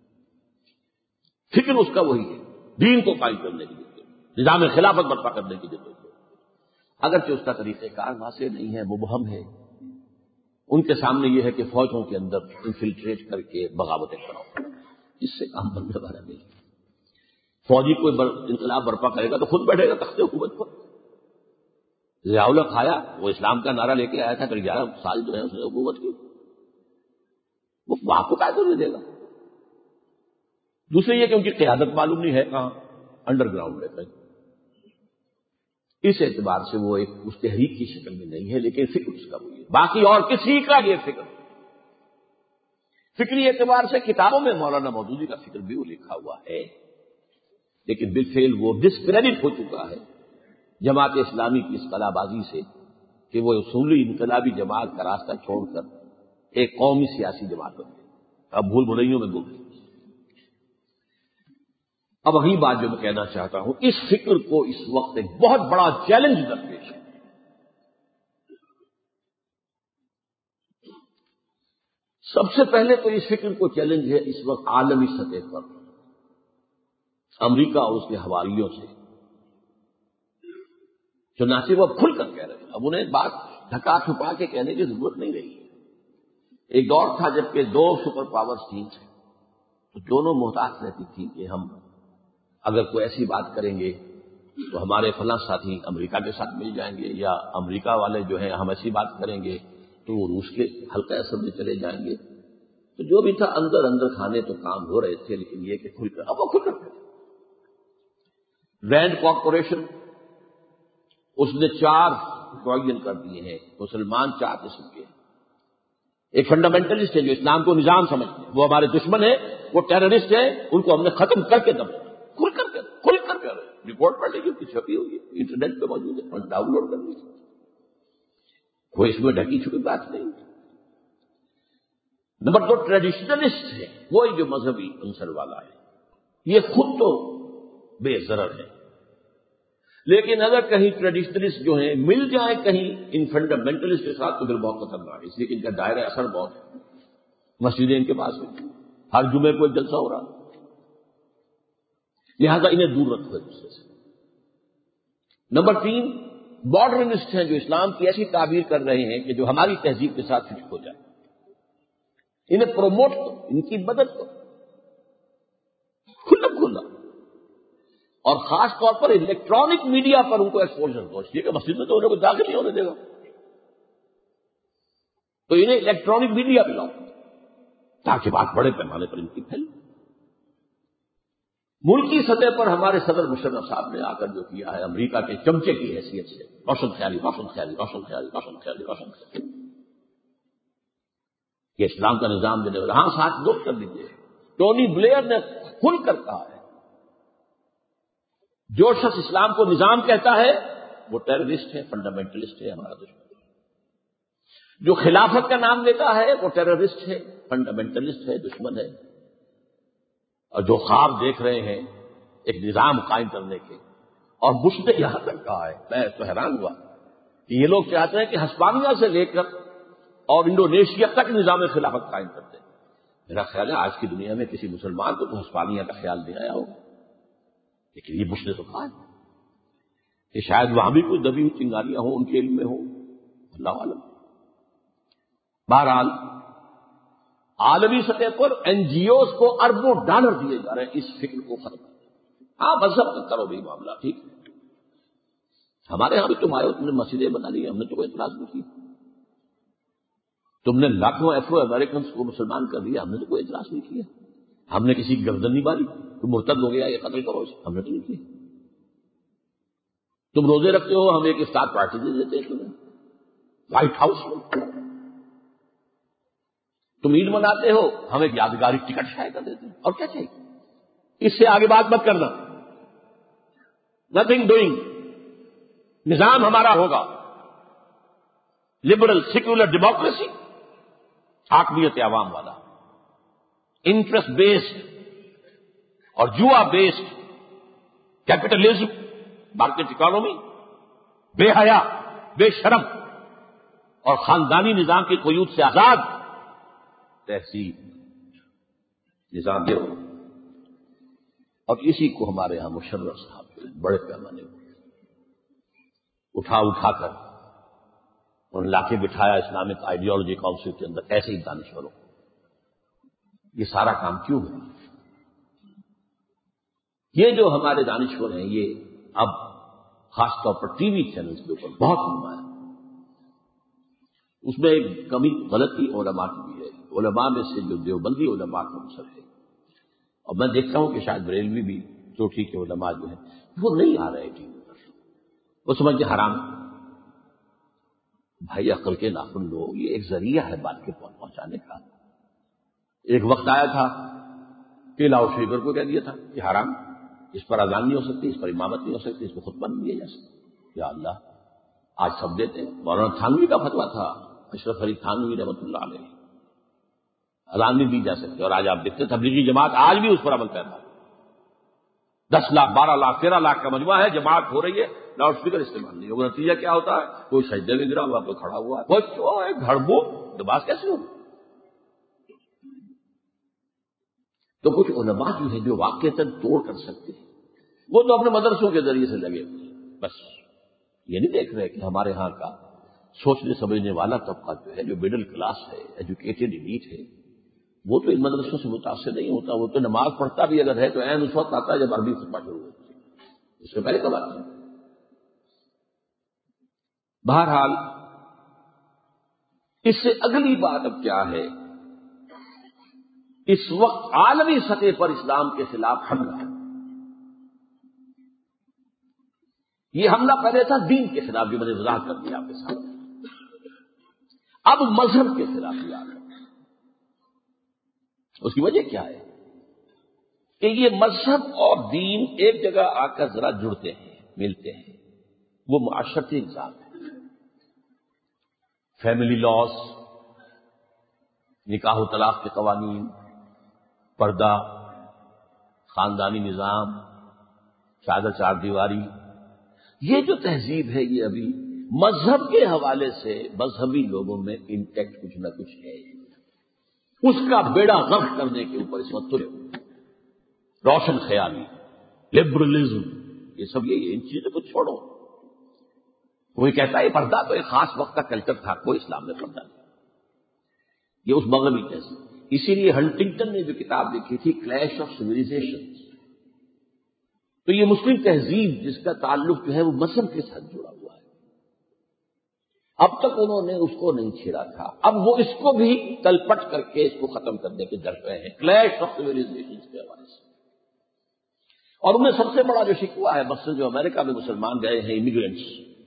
فکر اس کا وہی ہے, دین کو قائم کرنے کی ضرورت, نظام خلافت برپا کرنے کی ضرورت ہے. اگرچہ اس کا طریقہ کار واضح نہیں ہے, مبہم ہے. ان کے سامنے یہ ہے کہ فوجوں کے اندر انفلٹریٹ کر کے بغاوتیں کراؤ, اس سے کام بننے والا نہیں. فوجی کوئی انقلاب برپا کرے گا تو خود بیٹھے گا تخت حکومت پر. ضیاء الحق آیا, وہ اسلام کا نعرہ لے کے آیا تھا, پھر گیارہ سال جو ہے اس نے حکومت کی, وہ وہاں کو قائد نہیں دے گا. دوسرے یہ کہ ان کی قیادت معلوم نہیں ہے کہاں, انڈر گراؤنڈ ہے. اس اعتبار سے وہ ایک اس تحریک کی شکل میں نہیں ہے, لیکن فکر اس کا وہی ہے. باقی اور کسی کا یہ فکر, فکری اعتبار سے کتابوں میں مولانا مودودی کا فکر بھی وہ لکھا ہوا ہے, لیکن بالفعل وہ ڈسکریڈٹ ہو چکا ہے جماعت اسلامی کی اس قلعہ بازی سے کہ وہ اصولی انقلابی جماعت کا راستہ چھوڑ کر ایک قومی سیاسی جماعت بن گئی. اب بھول بھلائیوں میں گم ہے. اب وہی بات جو میں کہنا چاہتا ہوں, اس فکر کو اس وقت ایک بہت بڑا چیلنج درپیش ہے. سب سے پہلے تو اس فکر کو چیلنج ہے اس وقت عالمی سطح پر امریکہ اور اس کے حواریوں سے, چنانچہ وہ کھل کر کہہ رہے ہیں. اب انہیں بات ڈھکا چھپا کے کہنے کی ضرورت نہیں رہی. ایک دور تھا جبکہ دو سپر پاورز تھیں تو دونوں محتاط رہتی تھی کہ ہم اگر کوئی ایسی بات کریں گے تو ہمارے فلاں ساتھی امریکہ کے ساتھ مل جائیں گے, یا امریکہ والے جو ہیں ہم ایسی بات کریں گے تو وہ روس کے حلقہ اثر میں چلے جائیں گے. تو جو بھی تھا اندر اندر کھانے تو کام ہو رہے تھے, لیکن یہ کہ کھل کر, اب وہ کھل کر رینڈ کارپوریشن اس نے چار معین کر دیے ہیں. مسلمان چار قسم کے ہیں. ایک فنڈامنٹلسٹ ہے جو اسلام کو نظام سمجھتے ہیں, وہ ہمارے دشمن ہے, وہ ٹیررسٹ ہے, ان کو ہم نے ختم کر کے دم کھل کر کے کھل کر کے رپورٹ پڑھ لیجیے, کی چھپی ہوگی, انٹرنیٹ پہ موجود ہے, ڈاؤن لوڈ کر لیجیے, کوئی اس میں ڈھکی چھپی بات نہیں. نمبر دو ٹریڈیشنلسٹ ہے, وہی جو مذہبی عنصر والا ہے, یہ خود تو بے ضرر ہے, لیکن اگر کہیں ٹریڈیشنلسٹ جو ہیں مل جائیں کہیں ان فنڈامنٹلسٹ کے ساتھ تو پھر بہت خطرناک ہے, اس لیے کہ ان کا دائرہ اثر بہت ہے. مسجدیں ان کے پاس ہیں, ہر جمعے کو ایک جلسہ ہو رہا, لہذا انہیں دور رکھو ایک دوسرے سے. نمبر تین ماڈرنسٹ ہیں جو اسلام کی ایسی تعبیر کر رہے ہیں کہ جو ہماری تہذیب کے ساتھ فٹ ہو جائے. انہیں پروموٹ کرو, ان کی مدد کرو کھلا کھلا, اور خاص طور پر الیکٹرانک میڈیا پر ان کو ایکسپوجر دو, اس لیے کہ مسجد میں تو انہیں کو داخل نہیں ہونے دے گا, تو انہیں الیکٹرانک میڈیا پہ لاؤ تاکہ بات بڑے پیمانے پر ان کی پھیلے. ملکی سطح پر ہمارے صدر مشرف صاحب نے آ کر جو کیا ہے امریکہ کے چمچے کی حیثیت سے, روشن خیالی روشن خیالی روشن خیالی روشن خیالی روشن خیالی کہ اسلام کا نظام دینے والا, ہاں ساتھ نوٹ کر لیجیے, ٹونی بلیئر نے کھل کر کہا ہے جو شخص اسلام کو نظام کہتا ہے وہ ٹیررسٹ ہے, فنڈامنٹلسٹ ہے, ہمارا دشمن. جو خلافت کا نام لیتا ہے وہ ٹیررسٹ ہے, فنڈامنٹلسٹ ہے, دشمن ہے. اور جو خواب دیکھ رہے ہیں ایک نظام قائم کرنے کے، اور بش نے یہاں تک کہا ہے، میں تو حیران ہوا کہ یہ لوگ چاہتے ہیں کہ ہسپانیہ سے لے کر اور انڈونیشیا تک نظام خلافت قائم کرتے ہیں۔ میرا خیال ہے آج کی دنیا میں کسی مسلمان کو تو ہسپانیہ کا خیال نہیں آیا ہوگا، لیکن یہ بش نے تو کہا ہے کہ شاید وہاں بھی کوئی دبی ہوئی چنگاریاں ہوں، ان کے علم میں ہوں، اللہ عالم۔ بہرحال عالمی سطح پر این جی اوز کو اربوں ڈالر دیے جا رہے ہیں اس فکر کو ختم کرنے۔ ہاں مذہب کا کرو بھی معاملہ ٹھیک ہے، ہمارے یہاں بھی تم آئے ہو، تم نے مسجدیں بنا لی، ہم نے تو کوئی اعتراض نہیں کیا، تم نے لاکھوں ایفرو امریکنس کو مسلمان کر دیا، ہم نے تو کوئی اعتراض نہیں کیا، ہم نے کسی کی گردن نہیں ماری، تم مرتد ہو گیا یہ قتل کرو اسے، ہم نے تو نہیں کیا۔ تم روزے رکھتے ہو، ہم ایک افطار پارٹی دے دیتے ہیں تمہیں وائٹ ہاؤس میں، تم عید مناتے ہو، ہم ایک یادگاری ٹکٹ شائع کر دیتے ہیں، اور کیا چاہیے؟ اس سے آگے بات مت کرنا، نتھنگ ڈوئنگ، نظام ہمارا ہوگا لبرل سیکولر ڈیموکریسی، حاکمیت عوام والا، انٹرسٹ بیسڈ اور جوا بیسڈ کیپٹلزم، مارکیٹ اکانومی، بے حیا، بے شرم اور خاندانی نظام کی قیود سے آزاد تہذیب نظام دے، اور اسی کو ہمارے ہاں مشرف صاحب جو ہے بڑے پیمانے پر اٹھا اٹھا کر انہوں نے لا کے بٹھایا اسلامک آئیڈیالوجی کاؤنسل کے اندر، ایسے ہی دانشوروں، یہ سارا کام کیوں ہے؟ یہ جو ہمارے دانشور ہیں یہ اب خاص طور پر ٹی وی چینلز کے اوپر بہت نمایاں، اس میں ایک کمی غلطی علماء کی بھی ہے، علماء میں سے جو دیوبندی علماء کا عنصر ہے، اور میں دیکھتا ہوں کہ شاید بریلوی بھی چوٹی کے علماء جو ہیں وہ نہیں آ رہے ٹی وی پر، وہ سمجھتے حرام۔ بھائی عقل کے ناخن لو، یہ ایک ذریعہ ہے بات کے پہنچانے کا۔ ایک وقت آیا تھا کہ لاؤڈ اسپیکر کو کہہ دیا تھا کہ حرام، اس پر اذان نہیں ہو سکتی، اس پر امامت نہیں ہو سکتی، اس پر خطبہ نہیں دیا جا سکتا۔ یا اللہ، آج سب دیتے ہیں۔ مولانا تھانوی کا فتویٰ تھا، اشرف علی تھانوی رحمۃ اللہ علیہ، اذان نہیں دی جا سکتی، اور آج آپ دیکھتے تبلیغی جماعت آج بھی اس پر عمل کر رہا ہے۔ دس لاکھ بارہ لاکھ تیرہ لاکھ کا مجموعہ ہے، جماعت ہو رہی ہے، لاؤڈ اسپیکر استعمال نہیں ہوگا، نتیجہ کیا ہوتا ہے؟ کوئی سجدے میں گرا ہوا، کوئی کھڑا ہوا ہے، کوئی کیوں ہے گھڑبو، نماز کیسے ہوگی؟ تو کچھ علماء جو ہیں جو واقعتاً توڑ کر سکتے ہیں، وہ تو اپنے مدرسوں کے ذریعے سے لگے ہوئے ہیں، بس یہ نہیں دیکھ رہے کہ ہمارے ہاں کا سوچنے سمجھنے والا طبقہ جو ہے، جو مڈل کلاس ہے، ایجوکیٹڈ ایلیٹ ہے، وہ تو ان مدرسوں سے متاثر نہیں ہوتا، وہ تو نماز پڑھتا بھی اگر ہے تو عین اس وقت آتا ہے جب عربی خطبہ شروع ہوتی ہے، اس سے پہلے کب آتا ہے؟ بہرحال اس سے اگلی بات اب کیا ہے؟ اس وقت عالمی سطح پر اسلام کے خلاف حملہ ہے۔ یہ حملہ پہلے تھا دین کے خلاف، جو میں نے وضاحت کر دیا آپ کے سامنے، اب مذہب کے خلاف بھی آ رہا ہے۔ اس کی وجہ کیا ہے؟ کہ یہ مذہب اور دین ایک جگہ آ کر ذرا جڑتے ہیں، ملتے ہیں، وہ معاشرتی نظام ہے۔ فیملی لاس، نکاح و طلاق کے قوانین، پردہ، خاندانی نظام، چادر چار دیواری، یہ جو تہذیب ہے یہ ابھی مذہب کے حوالے سے مذہبی لوگوں میں انٹیکٹ کچھ نہ کچھ ہے، اس کا بیڑا غرق کرنے کے اوپر اس وقت تلے روشن خیالی، لبرلزم، یہ سب یہ ان چیزوں کو چھوڑو۔ کوئی کہتا ہے پردہ تو ایک خاص وقت کا کلچر تھا، کوئی اسلام میں پردہ نہیں، یہ اس مغربی تہذیب۔ اسی لیے ہنٹنگٹن نے جو کتاب لکھی تھی کلیش آف سویلائزیشن، تو یہ مسلم تہذیب جس کا تعلق جو ہے وہ مذہب کے ساتھ جڑا ہوا ہے، اب تک انہوں نے اس کو نہیں چھیڑا تھا، اب وہ اس کو بھی تلپٹ کر کے اس کو ختم کرنے کے ڈر رہے ہیں کلیش آف سویلائزیشن کے حوالے سے۔ اور ان میں سب سے بڑا جو شکوہ ہے، مثلا جو امریکہ میں مسلمان گئے ہیں امیگرینٹس،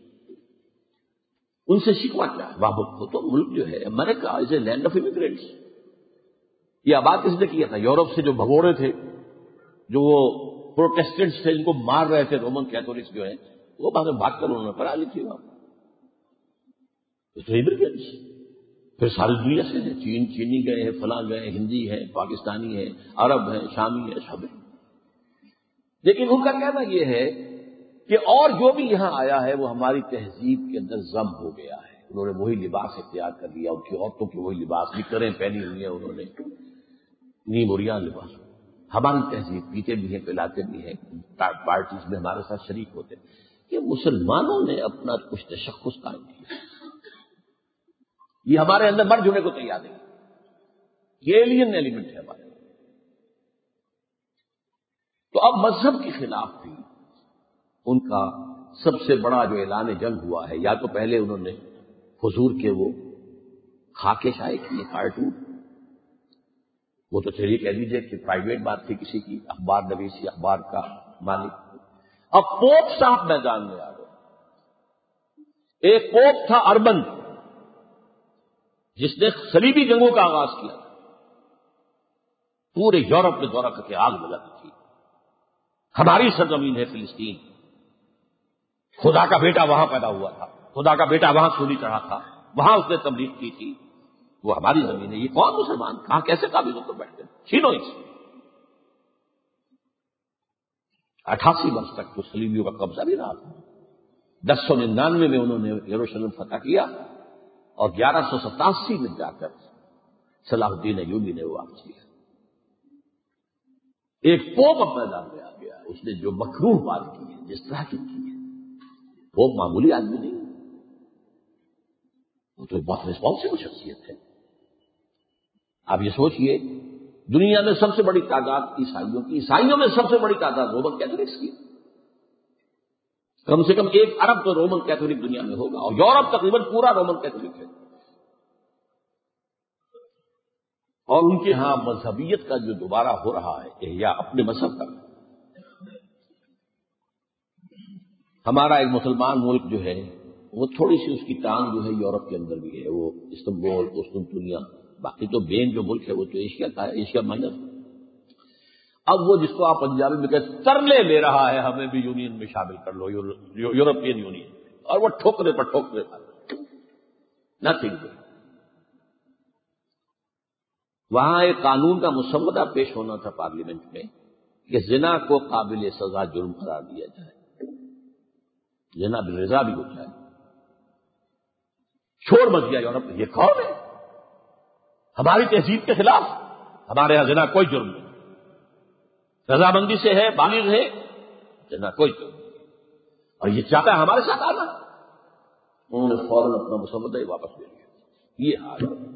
ان سے شکوہ کیا ہے؟ وہ تو ملک جو ہے America is a land of immigrants, یہ آباد کس نے کیا تھا؟ یورپ سے جو بھگوڑے تھے، جو وہ پروٹیسٹنٹس تھے، ان کو مار رہے تھے رومن کیتھولکس جو ہیں، وہ بعد میں بھاگ کر انہوں نے پڑھا لی تھی وہاں، امیگرینٹس پھر ساری دنیا سے ہیں، چین چینی گئے ہیں، فلاں گئے، ہندی ہیں، پاکستانی ہیں، عرب ہیں، شامی ہیں، سب ہیں۔ لیکن ان کا کہنا یہ ہے کہ اور جو بھی یہاں آیا ہے وہ ہماری تہذیب کے اندر ضم ہو گیا ہے. انہوں نے وہی لباس اختیار کر لیا، ان کی عورتوں کی وہی لباس، نکریں پہنی ہوئی ہیں انہوں نے، نیم اوریاں لباس. ہماری تہذیب، پیتے بھی ہیں، پلاتے بھی ہیں، پارٹیز میں ہمارے ساتھ شریک ہوتے ہیں. یہ مسلمانوں نے اپنا کچھ تشخص قائم کیا، یہ ہمارے اندر مر جانے کو تیار نہیں، یہ ایلین ایلیمنٹ ہے ہمارے. تو اب مذہب کے خلاف بھی ان کا سب سے بڑا جو اعلان جنگ ہوا ہے، یا تو پہلے انہوں نے حضور کے وہ خاکے شائع کیے، کارٹون، وہ تو چلیے کہہ دیجیے کہ پرائیویٹ بات تھی کسی کی، اخبار نویسی، اخبار کا مالک. اب پوپ صاحب میدان میں آ گئے. ایک پوپ تھا اربن، جس نے صلیبی جنگوں کا آغاز کیا تھا، پورے یورپ میں دورہ کر کے آگ لگا دی تھی. ہماری سرزمین ہے فلسطین، خدا کا بیٹا وہاں پیدا ہوا تھا، خدا کا بیٹا وہاں سولی چڑھا تھا، وہاں اس نے تبلیغ کی تھی، وہ ہماری زمین ہے. یہ کون مسلمان کہاں کیسے قابل ہو کر بیٹھتے ہیں؟ چھینو اس اٹھاسی برس تک تو صلیبیوں کا قبضہ بھی رہا تھا. دس سو ننانوے میں انہوں نے یروشلم فتح کیا اور گیارہ سو ستاسی میں جا کر صلاح الدین ایوبی نے وہ واپس کیا. ایک پوپ اب میدان میں آ گیا، اس نے جو مکروہ بات کی ہے، جس طرح کی کی ہے. پوپ معمولی آدمی نہیں، وہ تو بہت ریسپانسبل شخصیت ہے. آپ یہ سوچئے، دنیا میں سب سے بڑی تعداد عیسائیوں کی، عیسائیوں میں سب سے بڑی تعداد رومن کیتھولکس کی. کم سے کم ایک ارب تو رومن کیتھولک دنیا میں ہوگا، اور یورپ تقریباً پورا رومن کیتھولک ہے. اور ان کے ہاں مذہبیت کا جو دوبارہ ہو رہا ہے احیاء اپنے مذہب کا. ہمارا ایک مسلمان ملک جو ہے وہ تھوڑی سی اس کی ٹانگ جو ہے یورپ کے اندر بھی ہے، وہ استنبول، قسطنطنیہ، باقی تو مین جو ملک ہے وہ تو ایشیا کا ہے، ایشیا مائنر. اب وہ جس کو آپ پنجابی میں کہتے ترلے لے رہا ہے ہمیں بھی یونین میں شامل کر لو، یورپین یونین، اور وہ ٹھوکرے پر ٹھوکرے پر نتھنگ. وہاں ایک قانون کا مسودہ پیش ہونا تھا پارلیمنٹ میں کہ زنا کو قابل سزا جرم قرار دیا جائے، زنا بالرضا بھی ہو جائے. چھوڑ مچ گیا یورپ میں. یہ کون ہے؟ ہماری تہذیب کے خلاف. ہمارے یہاں زنا کوئی جرم نہیں، رضامندی سے ہے، بالغ ہے، زنا کوئی جرم نہیں. اور یہ چاہتا ہے ہمارے ساتھ آنا. انہوں نے فوراً اپنا مسودہ ہی واپس لے لیا. یہ حال ہے.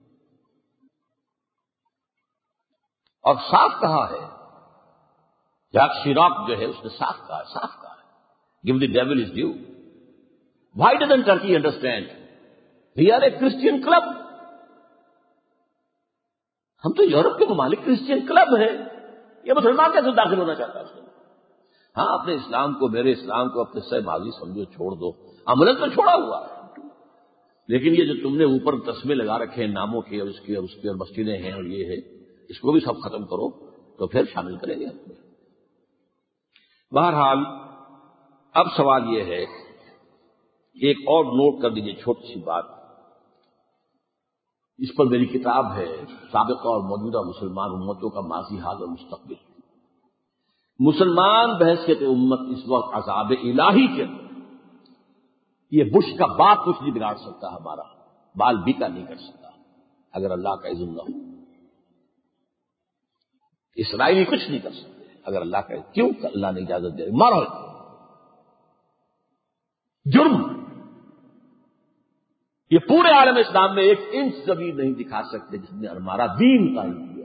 اور صاف کہا ہے، جاک شیراک جو ہے اس نے صاف کہا صاف کہا ہے، give the devil his due. Why doesn't Turkey understand? We are a Christian club. ہم تو یورپ کے ممالک کرسچین کلب ہیں، یہ مسلمان کیسے داخل ہونا چاہتا ہے اس میں؟ ہاں، اپنے اسلام کو، میرے اسلام کو اپنے سے ماضی سمجھو، چھوڑ دو. عملاً تو چھوڑا ہوا ہے، لیکن یہ جو تم نے اوپر تسمے لگا رکھے ہیں ناموں کے اور اس کے اور اس کے اور مسجدیں ہیں اور یہ ہے، اس کو بھی سب ختم کرو تو پھر شامل کریں گے ہم. بہرحال اب سوال یہ ہے، ایک اور نوٹ کر دیجیے چھوٹی سی بات، اس پر میری کتاب ہے، سابقہ اور موجودہ مسلمان امتوں کا ماضی، حال اور مستقبل. مسلمان بحیثیت امت اس وقت عذاب الہی کے اندر. یہ بش کا باپ کچھ نہیں بگاڑ سکتا، ہمارا بال بیکا نہیں کر سکتا اگر اللہ کا اذن نہ ہو. اسرائیلی کچھ نہیں کر سکتے اگر اللہ کا اذن. کیوں اللہ نے اجازت دے؟ مارو. جرم. یہ پورے عالم اسلام میں ایک انچ زمین نہیں دکھا سکتے جس نے ہمارا دین قائم کیا.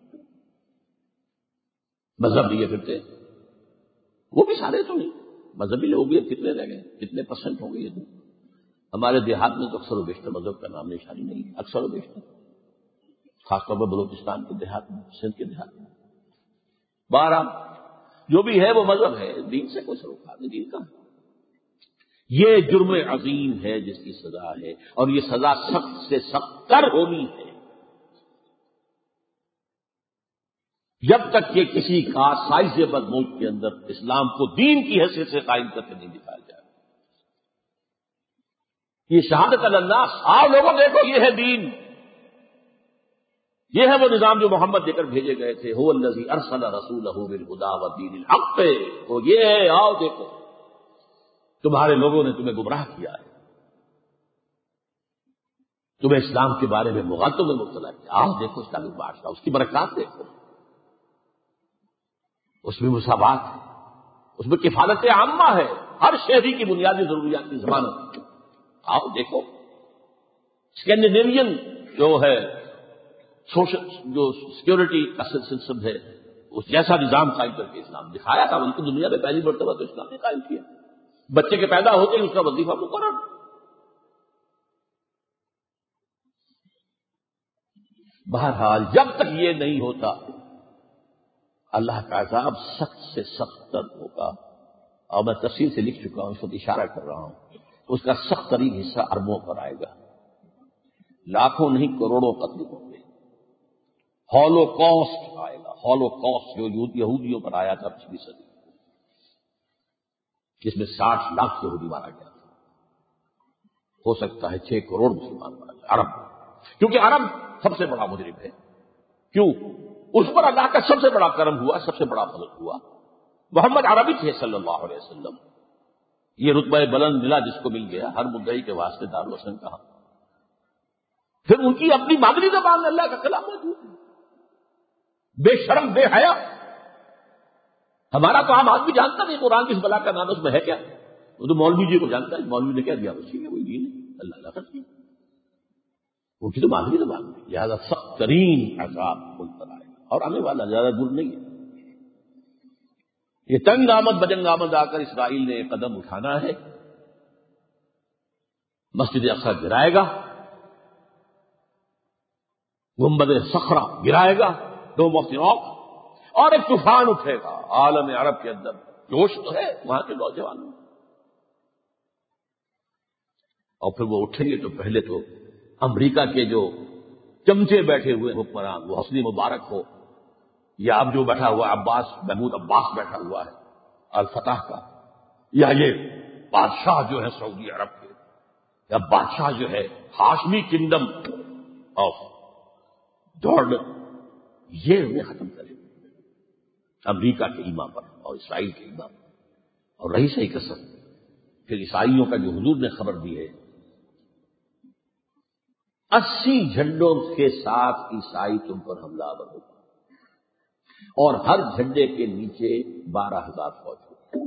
مذہب لیے پھرتے وہ بھی سارے تو نہیں، مذہبی لوگ بھی کتنے رہ گئے، کتنے پرسنٹ ہو گئے. ہمارے دیہات میں تو اکثر و بیشتر مذہب کا نام نشانی نہیں ہے، اکثر و بیشتر، خاص طور پر بلوچستان کے دیہات میں، سندھ کے دیہات میں. بارہ جو بھی ہے وہ مذہب ہے، دین سے کوئی سروکار نہیں، دین کا. یہ جرم عظیم ہے جس کی سزا ہے، اور یہ سزا سخت سے سخت تر ہونی ہے جب تک کہ کسی کا سائزیبل ملک کے اندر اسلام کو دین کی حیثیت سے قائم کرके نہیں دکھایا جائے. یہ شہادت اللہ، آؤ لوگوں دیکھو یہ ہے دین. یہ ہے وہ نظام جو محمد دے کر بھیجے گئے تھے. هو الذی ارسل رسولہ بالہدی ودین الحق. وہ یہ ہے، آؤ دیکھو تمہارے لوگوں نے تمہیں گمراہ کیا ہے، تمہیں اسلام کے بارے میں مغالطوں میں مبتلا کیا. آؤ دیکھو اسلامی بادشاہ، اس کی برکات دیکھو، اس میں مساوات ہے، اس میں کفالت عامہ ہے، ہر شہری کی بنیادی ضروریات کی ضمانت. آؤ دیکھو اسکینڈینیوین جو ہے سوشل جو سیکورٹی کا سسٹم ہے، اس جیسا نظام قائم کر کے اسلام دکھایا تھا. ان کی دنیا میں پہلی مرتبہ تو اسلام نے قائم کیا. بچے کے پیدا ہوتے ہی اس کا وظیفہ مقرر. بہرحال جب تک یہ نہیں ہوتا اللہ کا عذاب سخت سے سخت تر ہوگا، اور میں تفصیل سے لکھ چکا ہوں، اس وقت اشارہ کر رہا ہوں. اس کا سخت ترین حصہ اربوں پر آئے گا، لاکھوں نہیں کروڑوں قتل ہوں گے. ہولو کاسٹ آئے گا، ہولو کاسٹ جو یہودیوں پر آیا تھا پچھلی صدی، جس میں ساٹھ لاکھ یہودی مارا گیا تھا. ہو سکتا ہے چھ کروڑ مسلمان مارا جائے. عرب، کیونکہ عرب سب سے بڑا مجرم ہے. کیوں؟ اس پر اللہ کا سب سے بڑا کرم ہوا، سب سے بڑا فضل ہوا. محمد عربی تھے صلی اللہ علیہ وسلم. یہ رتبہ بلند ملا جس کو مل گیا، ہر مدعی کے واسطے دارالحسن کہا. پھر ان کی اپنی مادری زبان میں اللہ کا کلام موجود ہے. بے شرم، بے حیا. ہمارا تو عام آدمی جانتا نہیں قرآن کس بلا کا نام اس میں ہے کیا. وہ تو مولوی جی کو جانتا ہے، مولوی نے کیا دیا وہ ٹھیک ہے، وہی دین ہے، اللہ اللہ کرتی ہے. وہ کی تو مادری زبان میں، لہٰذا سخت ترین عذاب مل پر آئے گا، اور آنے والا زیادہ دور نہیں ہے. یہ تنگ آمد بجنگ آمد آ کر اسرائیل نے ایک قدم اٹھانا ہے. مسجد اقصی گرائے گا، گنبد صخرہ گرائے گا، دو مفتیوں، اور ایک طوفان اٹھے گا عالم عرب کے اندر. جوش تو ہے وہاں کے نوجوانوں، اور پھر وہ اٹھیں گے تو پہلے تو امریکہ کے جو چمچے بیٹھے ہوئے حکمران، وہ حسنی مبارک ہو، یا اب جو بیٹھا ہوا عباس محمود عباس بیٹھا ہوا ہے الفتح کا، یا یہ بادشاہ جو ہے سعودی عرب کے، یا بادشاہ جو ہے ہاشمی کنگڈم آف جارڈن، یہ انہیں ختم کرے امریکہ کے ایما پر اور اسرائیل کے ایما پر. اور رہی صحیح قسم پھر عیسائیوں کا جو حضور نے خبر دی ہے، اسی جھنڈوں کے ساتھ عیسائی تم پر حملہ آور ہوگا، اور ہر جھنڈے کے نیچے بارہ ہزار فوج ہوگی.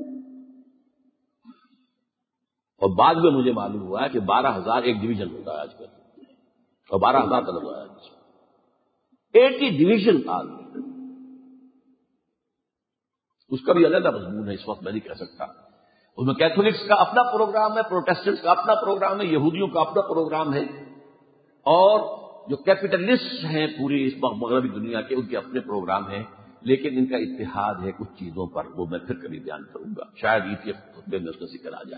اور بعد میں مجھے معلوم ہوا ہے کہ بارہ ہزار ایک ڈویژن ہوتا ہے آج کل، اور بارہ ہزار کا لگا ہے ایٹی ڈویژن آدمی. اس کا بھی علیحدہ مضمون ہے، اس وقت میں نہیں کہہ سکتا. اس میں کیتھولکس کا اپنا پروگرام ہے، پروٹیسٹنٹس کا اپنا پروگرام ہے، یہودیوں کا اپنا پروگرام ہے، اور جو کیپٹلسٹ ہیں پوری اس وقت مغربی دنیا کے، ان کے اپنے پروگرام ہیں. لیکن ان کا اتحاد ہے کچھ چیزوں پر، وہ میں پھر کبھی بیان کروں گا، شاید اسی خطبے میں اس کا ذکر آ جائے.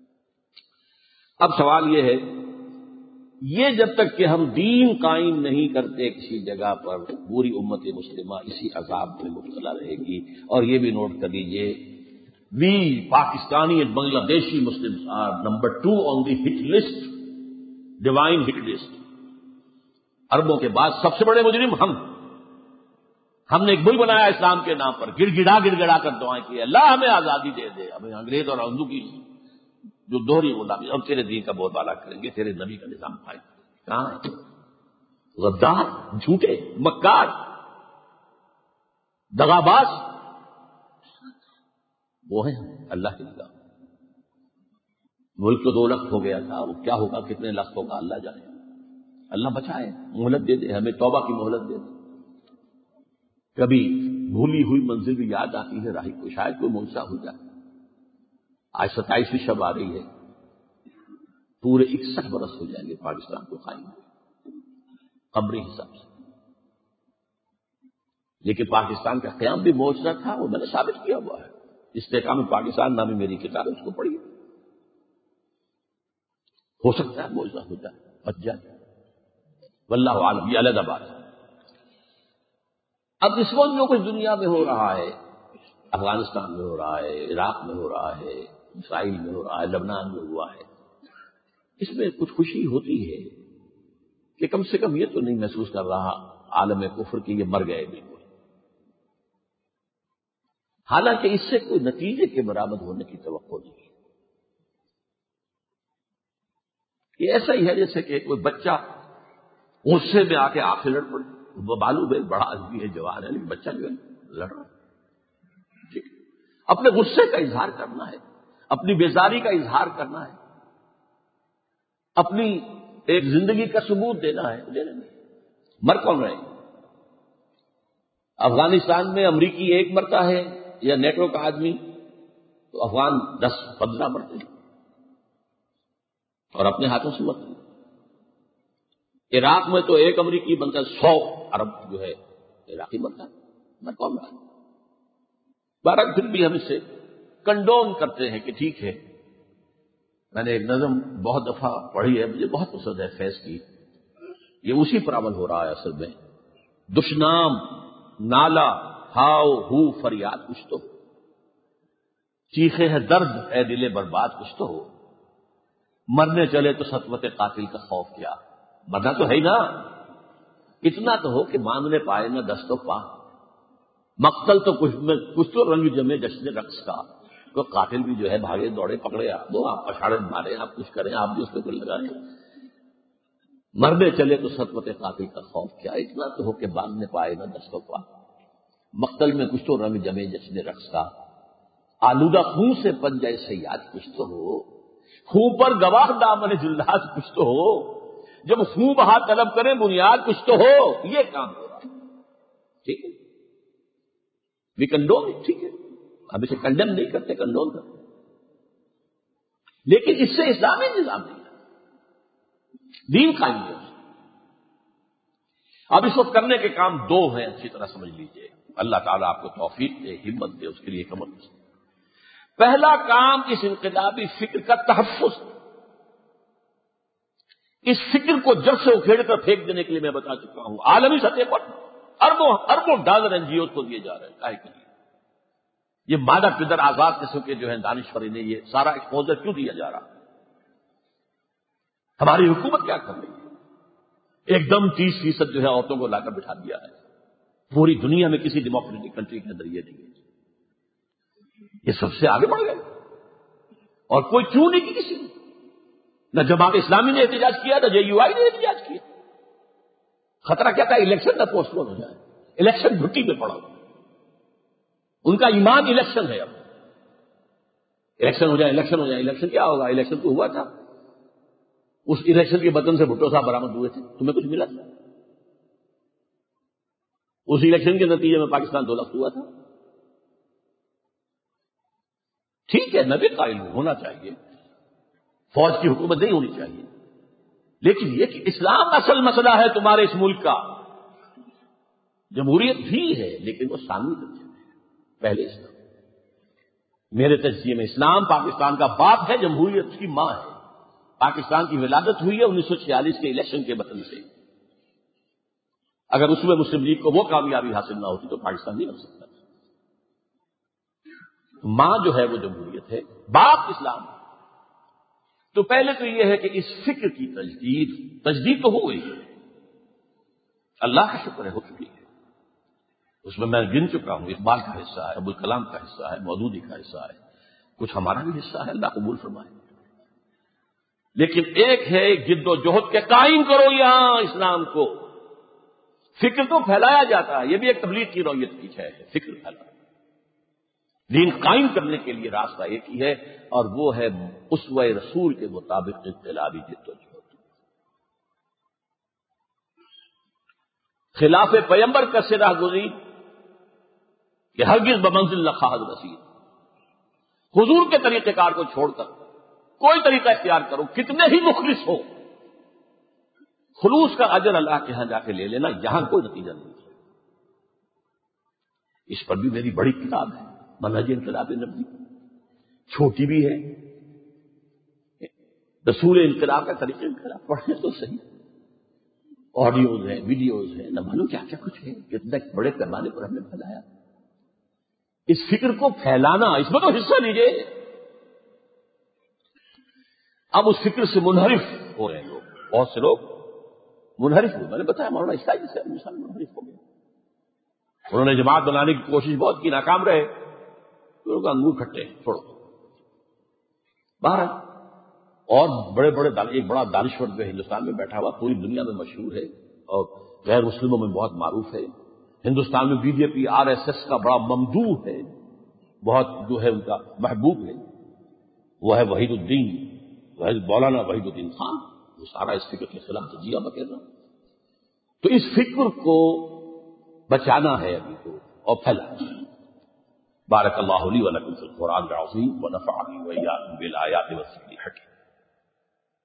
اب سوال یہ ہے، یہ جب تک کہ ہم دین قائم نہیں کرتے کسی جگہ پر، پوری امت مسلمہ اسی عذاب میں مبتلا رہے گی. اور یہ بھی نوٹ کر لیجئے، وی Pakistani and Bangladeshi Muslims are number two on the hit list, divine hit list. عربوں کے بعد سب سے بڑے مجرم ہم ہم نے ایک ملک بنایا اسلام کے نام پر، گڑ گڑا گڑ گڑا کر دعائیں کی، اللہ ہمیں آزادی دے دے، ہمیں انگریز اور ہندو کی جو دوہری غلامی، اور تیرے دین کا بہت بالا کریں گے، تیرے نبی کا نظام پائیں. کہاں ہے؟ غدار، جھوٹے، مکار، دغاباز، وہ ہیں اللہ کے نظام. ملک تو دو لخت ہو گیا تھا، وہ کیا ہوگا، کتنے لخت ہوگا اللہ جانے. اللہ بچائے، مہلت دے دے ہمیں، توبہ کی مہلت دے دے. کبھی بھولی ہوئی منزل بھی یاد آتی ہے راہی کو، شاید کوئی معجزہ ہو جائے. آج ستائیسویں شب آ رہی ہے، پورے اکسٹھ برس ہو جائیں گے پاکستان کو قائم ہوئے قمری حساب سے. لیکن پاکستان کا قیام بھی معجزہ تھا، وہ میں نے ثابت کیا ہوا ہے. استحکام پاکستان نامی میری کتاب ہے، اس کو پڑھیے. ہو سکتا ہے معجزہ ہو جائے، بچ جائے، واللہ عالم. یہ علیحدہ بات ہے. اب اس وقت جو کچھ دنیا میں ہو رہا ہے، افغانستان میں ہو رہا ہے، عراق میں ہو رہا ہے، اسرائیل میں ہو رہا ہے، لبنان میں ہوا ہے، اس میں کچھ خوشی ہوتی ہے کہ کم سے کم یہ تو نہیں محسوس کر رہا عالم کفر کے یہ مر گئے بالکل، حالانکہ اس سے کوئی نتیجے کے برآمد ہونے کی توقع نہیں ہے۔ یہ ایسا ہی ہے جیسے کہ کوئی بچہ غصے میں آ کے آپ سے لڑ پڑے، وہ معلوم ہے بڑا آدمی ہے، جوان ہے، لیکن بچہ جو ہے لڑ رہا ہے، ٹھیک ہے، اپنے غصے کا اظہار کرنا ہے، اپنی بیزاری کا اظہار کرنا ہے، اپنی ایک زندگی کا ثبوت دینا ہے، دینا نہیں، مر کون رہے؟ افغانستان میں امریکی ایک مرتا ہے یا نیٹو کا آدمی تو افغان دس پندرہ مرتے ہیں اور اپنے ہاتھوں سے مرتے ہیں۔ عراق میں تو ایک امریکی بنتا ہے، سو ارب جو ہے عراقی مرتا ہے، مر کون رہا؟ بہرحال پھر بھی ہم اسے کنڈون کرتے ہیں کہ ٹھیک ہے۔ میں نے ایک نظم بہت دفعہ پڑھی ہے، مجھے بہت پسند ہے فیض کی، یہ اسی پر عمل ہو رہا ہے اصل میں۔ دشنام نالا ہاؤ ہو فریاد کچھ تو، چیخے ہے درد اے دل برباد کچھ تو ہو، مرنے چلے تو سطوت قاتل کا خوف کیا، مرنا تو ہے ہی نا، اتنا تو ہو کہ مانگنے پائے نہ دست و پا، مقتل تو کچھ میں کچھ تو رنگ جمے جشن رقص کا، تو قاتل بھی جو ہے بھاگے دوڑے پکڑے آپ وہ آپ پچھاڑے مارے، آپ کچھ کریں، آپ بھی اس پہ دل لگائیں، مرنے چلے تو سطوت قاتل کا خوف کیا، اتنا تو ہو کہ باندھنے پائے نہ دست و پا، مقتل میں کچھ تو رنگ جمے جشن رقص کا، آلودہ خون سے پنجہ سیاد کچھ تو ہو، خون پر گواہ دامن جلات کچھ تو ہو، جب خون بہا طلب کریں بنیاد کچھ تو ہو، یہ کام ہو رہا ہے، ٹھیک ہے، وی کنڈون، ٹھیک ہے، ہم اسے کنڈم نہیں کرتے، کنڈون کرتے، لیکن اس سے اسلامی نظام نہیں ہے، دین قائم ہے۔ اب اس وقت کرنے کے کام دو ہیں، اچھی طرح سمجھ لیجئے، اللہ تعالیٰ آپ کو توفیق دے، ہمت دے، اس کے لیے کمر کس۔ پہلا کام اس انقلابی فکر کا تحفظ، اس فکر کو جڑ سے اکھیڑ کر پھینک دینے کے لیے میں بتا چکا ہوں، عالمی سطح پر اربوں اربوں ڈالر این جی اوز کو دیے جا رہے ہیں، کاہے کے لیے؟ یہ مادہ پدر آزاد قسم کے جو ہیں دانشور نے یہ سارا ایکسپوزر کیوں دیا جا رہا؟ ہماری حکومت کیا کر رہی ہے؟ ایک دم تیس فیصد جو ہے عورتوں کو لا کر بٹھا دیا ہے، پوری دنیا میں کسی ڈیموکریٹک کنٹری کے اندر یہ نہیں ہے، یہ سب سے آگے بڑھ گئے، اور کوئی کیوں نہیں کی کسی نے، نہ جماعت اسلامی نے احتجاج کیا، نہ جے یو آئی نے احتجاج کیا۔ خطرہ کیا تھا؟ الیکشن نہ پوسٹ پون ہو جائے، الیکشن گھٹی میں پڑا، ان کا ایمان الیکشن ہے، اب الیکشن ہو جائے، الیکشن ہو جائے، الیکشن کیا ہوگا؟ الیکشن تو ہوا تھا، اس الیکشن کے بٹن سے بھٹو صاحب برآمد ہوئے تھے، تمہیں کچھ ملا تھا؟ اس الیکشن کے نتیجے میں پاکستان دو لاکھ ہوا تھا، ٹھیک ہے، نبی قائل ہونا چاہیے، فوج کی حکومت نہیں ہونی چاہیے، لیکن یہ کہ اسلام اصل مسئلہ ہے تمہارے اس ملک کا، جمہوریت بھی ہے لیکن وہ ثانوی درجے میں ہے، پہلے اسلام، میرے تجزیے میں اسلام پاکستان کا باپ ہے، جمہوریت اس کی ماں ہے، پاکستان کی ولادت ہوئی ہے انیس سو چھیالیس کے الیکشن کے بٹن سے، اگر اس میں مسلم لیگ کو وہ کامیابی حاصل نہ ہوتی تو پاکستان نہیں بن سکتا، ماں جو ہے وہ جمہوریت ہے، باپ اسلام ہے۔ تو پہلے تو یہ ہے کہ اس فکر کی تجدید تجدید تو ہو گئی ہے، اللہ کا شکر ہے ہو چکی ہے، اس میں میں گن چکا ہوں، اقبال کا حصہ ہے، ابوالکلام کا حصہ ہے، مودودی کا حصہ ہے، کچھ ہمارا بھی حصہ ہے، اللہ قبول فرمائے، لیکن ایک ہے جد و جہد کے قائم کرو یہاں اسلام کو، فکر تو پھیلایا جاتا ہے، یہ بھی ایک تبلیغ کی نوعیت کی ہے، فکر پھیلانا، دین قائم کرنے کے لیے راستہ ایک ہی ہے، اور وہ ہے اسوہ رسول کے مطابق انقلابی جد و جہد، خلاف پیمبر کا سرہ گزی کہ ہرگز بمنزل نہ خواہد رسید، حضور کے طریقہ کار کو چھوڑ کر کوئی طریقہ اختیار کرو، کتنے ہی مخلص ہو، خلوص کا اجر اللہ کے ہاں جا کے لے لینا، یہاں کوئی نتیجہ نہیں ہے۔ اس پر بھی میری بڑی کتاب ہے، منہج انقلاب نبوی، چھوٹی بھی ہے، رسول انقلاب کا طریقہ انقلاب، پڑھنے تو صحیح، آڈیوز ہیں، ویڈیوز ہیں، نہ معلوم کیا کیا کچھ ہے، کتنے بڑے پیمانے پر ہم نے پھیلایا، اس فکر کو پھیلانا، اس میں تو حصہ لیجیے۔ اب اس فکر سے منحرف ہو رہے ہیں لوگ، بہت سے لوگ منحرف ہوئے. میں نے بتایا مولانا اسلائی سے مسلمان منحرف ہو گئے. انہوں نے جماعت بنانے کی کوشش بہت کی, ناکام رہے. تو ان کا انگور کھٹے چھوڑو. باہر اور بڑے بڑے ایک بڑا دانشور جو ہندوستان میں بیٹھا ہوا پوری دنیا میں مشہور ہے اور غیر مسلموں میں بہت معروف ہے. ہندوستان میں B J P R S S کا بڑا ممدوح ہے, بہت جو ہے ان کا محبوب ہے. وہ ہے وحید الدین, مولانا وحید الدین خان. وہ سارا اس فکر کے خلاف تجزیہ وغیرہ. تو اس فکر کو بچانا ہے ابھی تو اور پھیلانا ہے. بارک اللہ لی و لکم فی القرآن العظیم ونفعنی وإیاکم بالآیات والذکر الحکیم.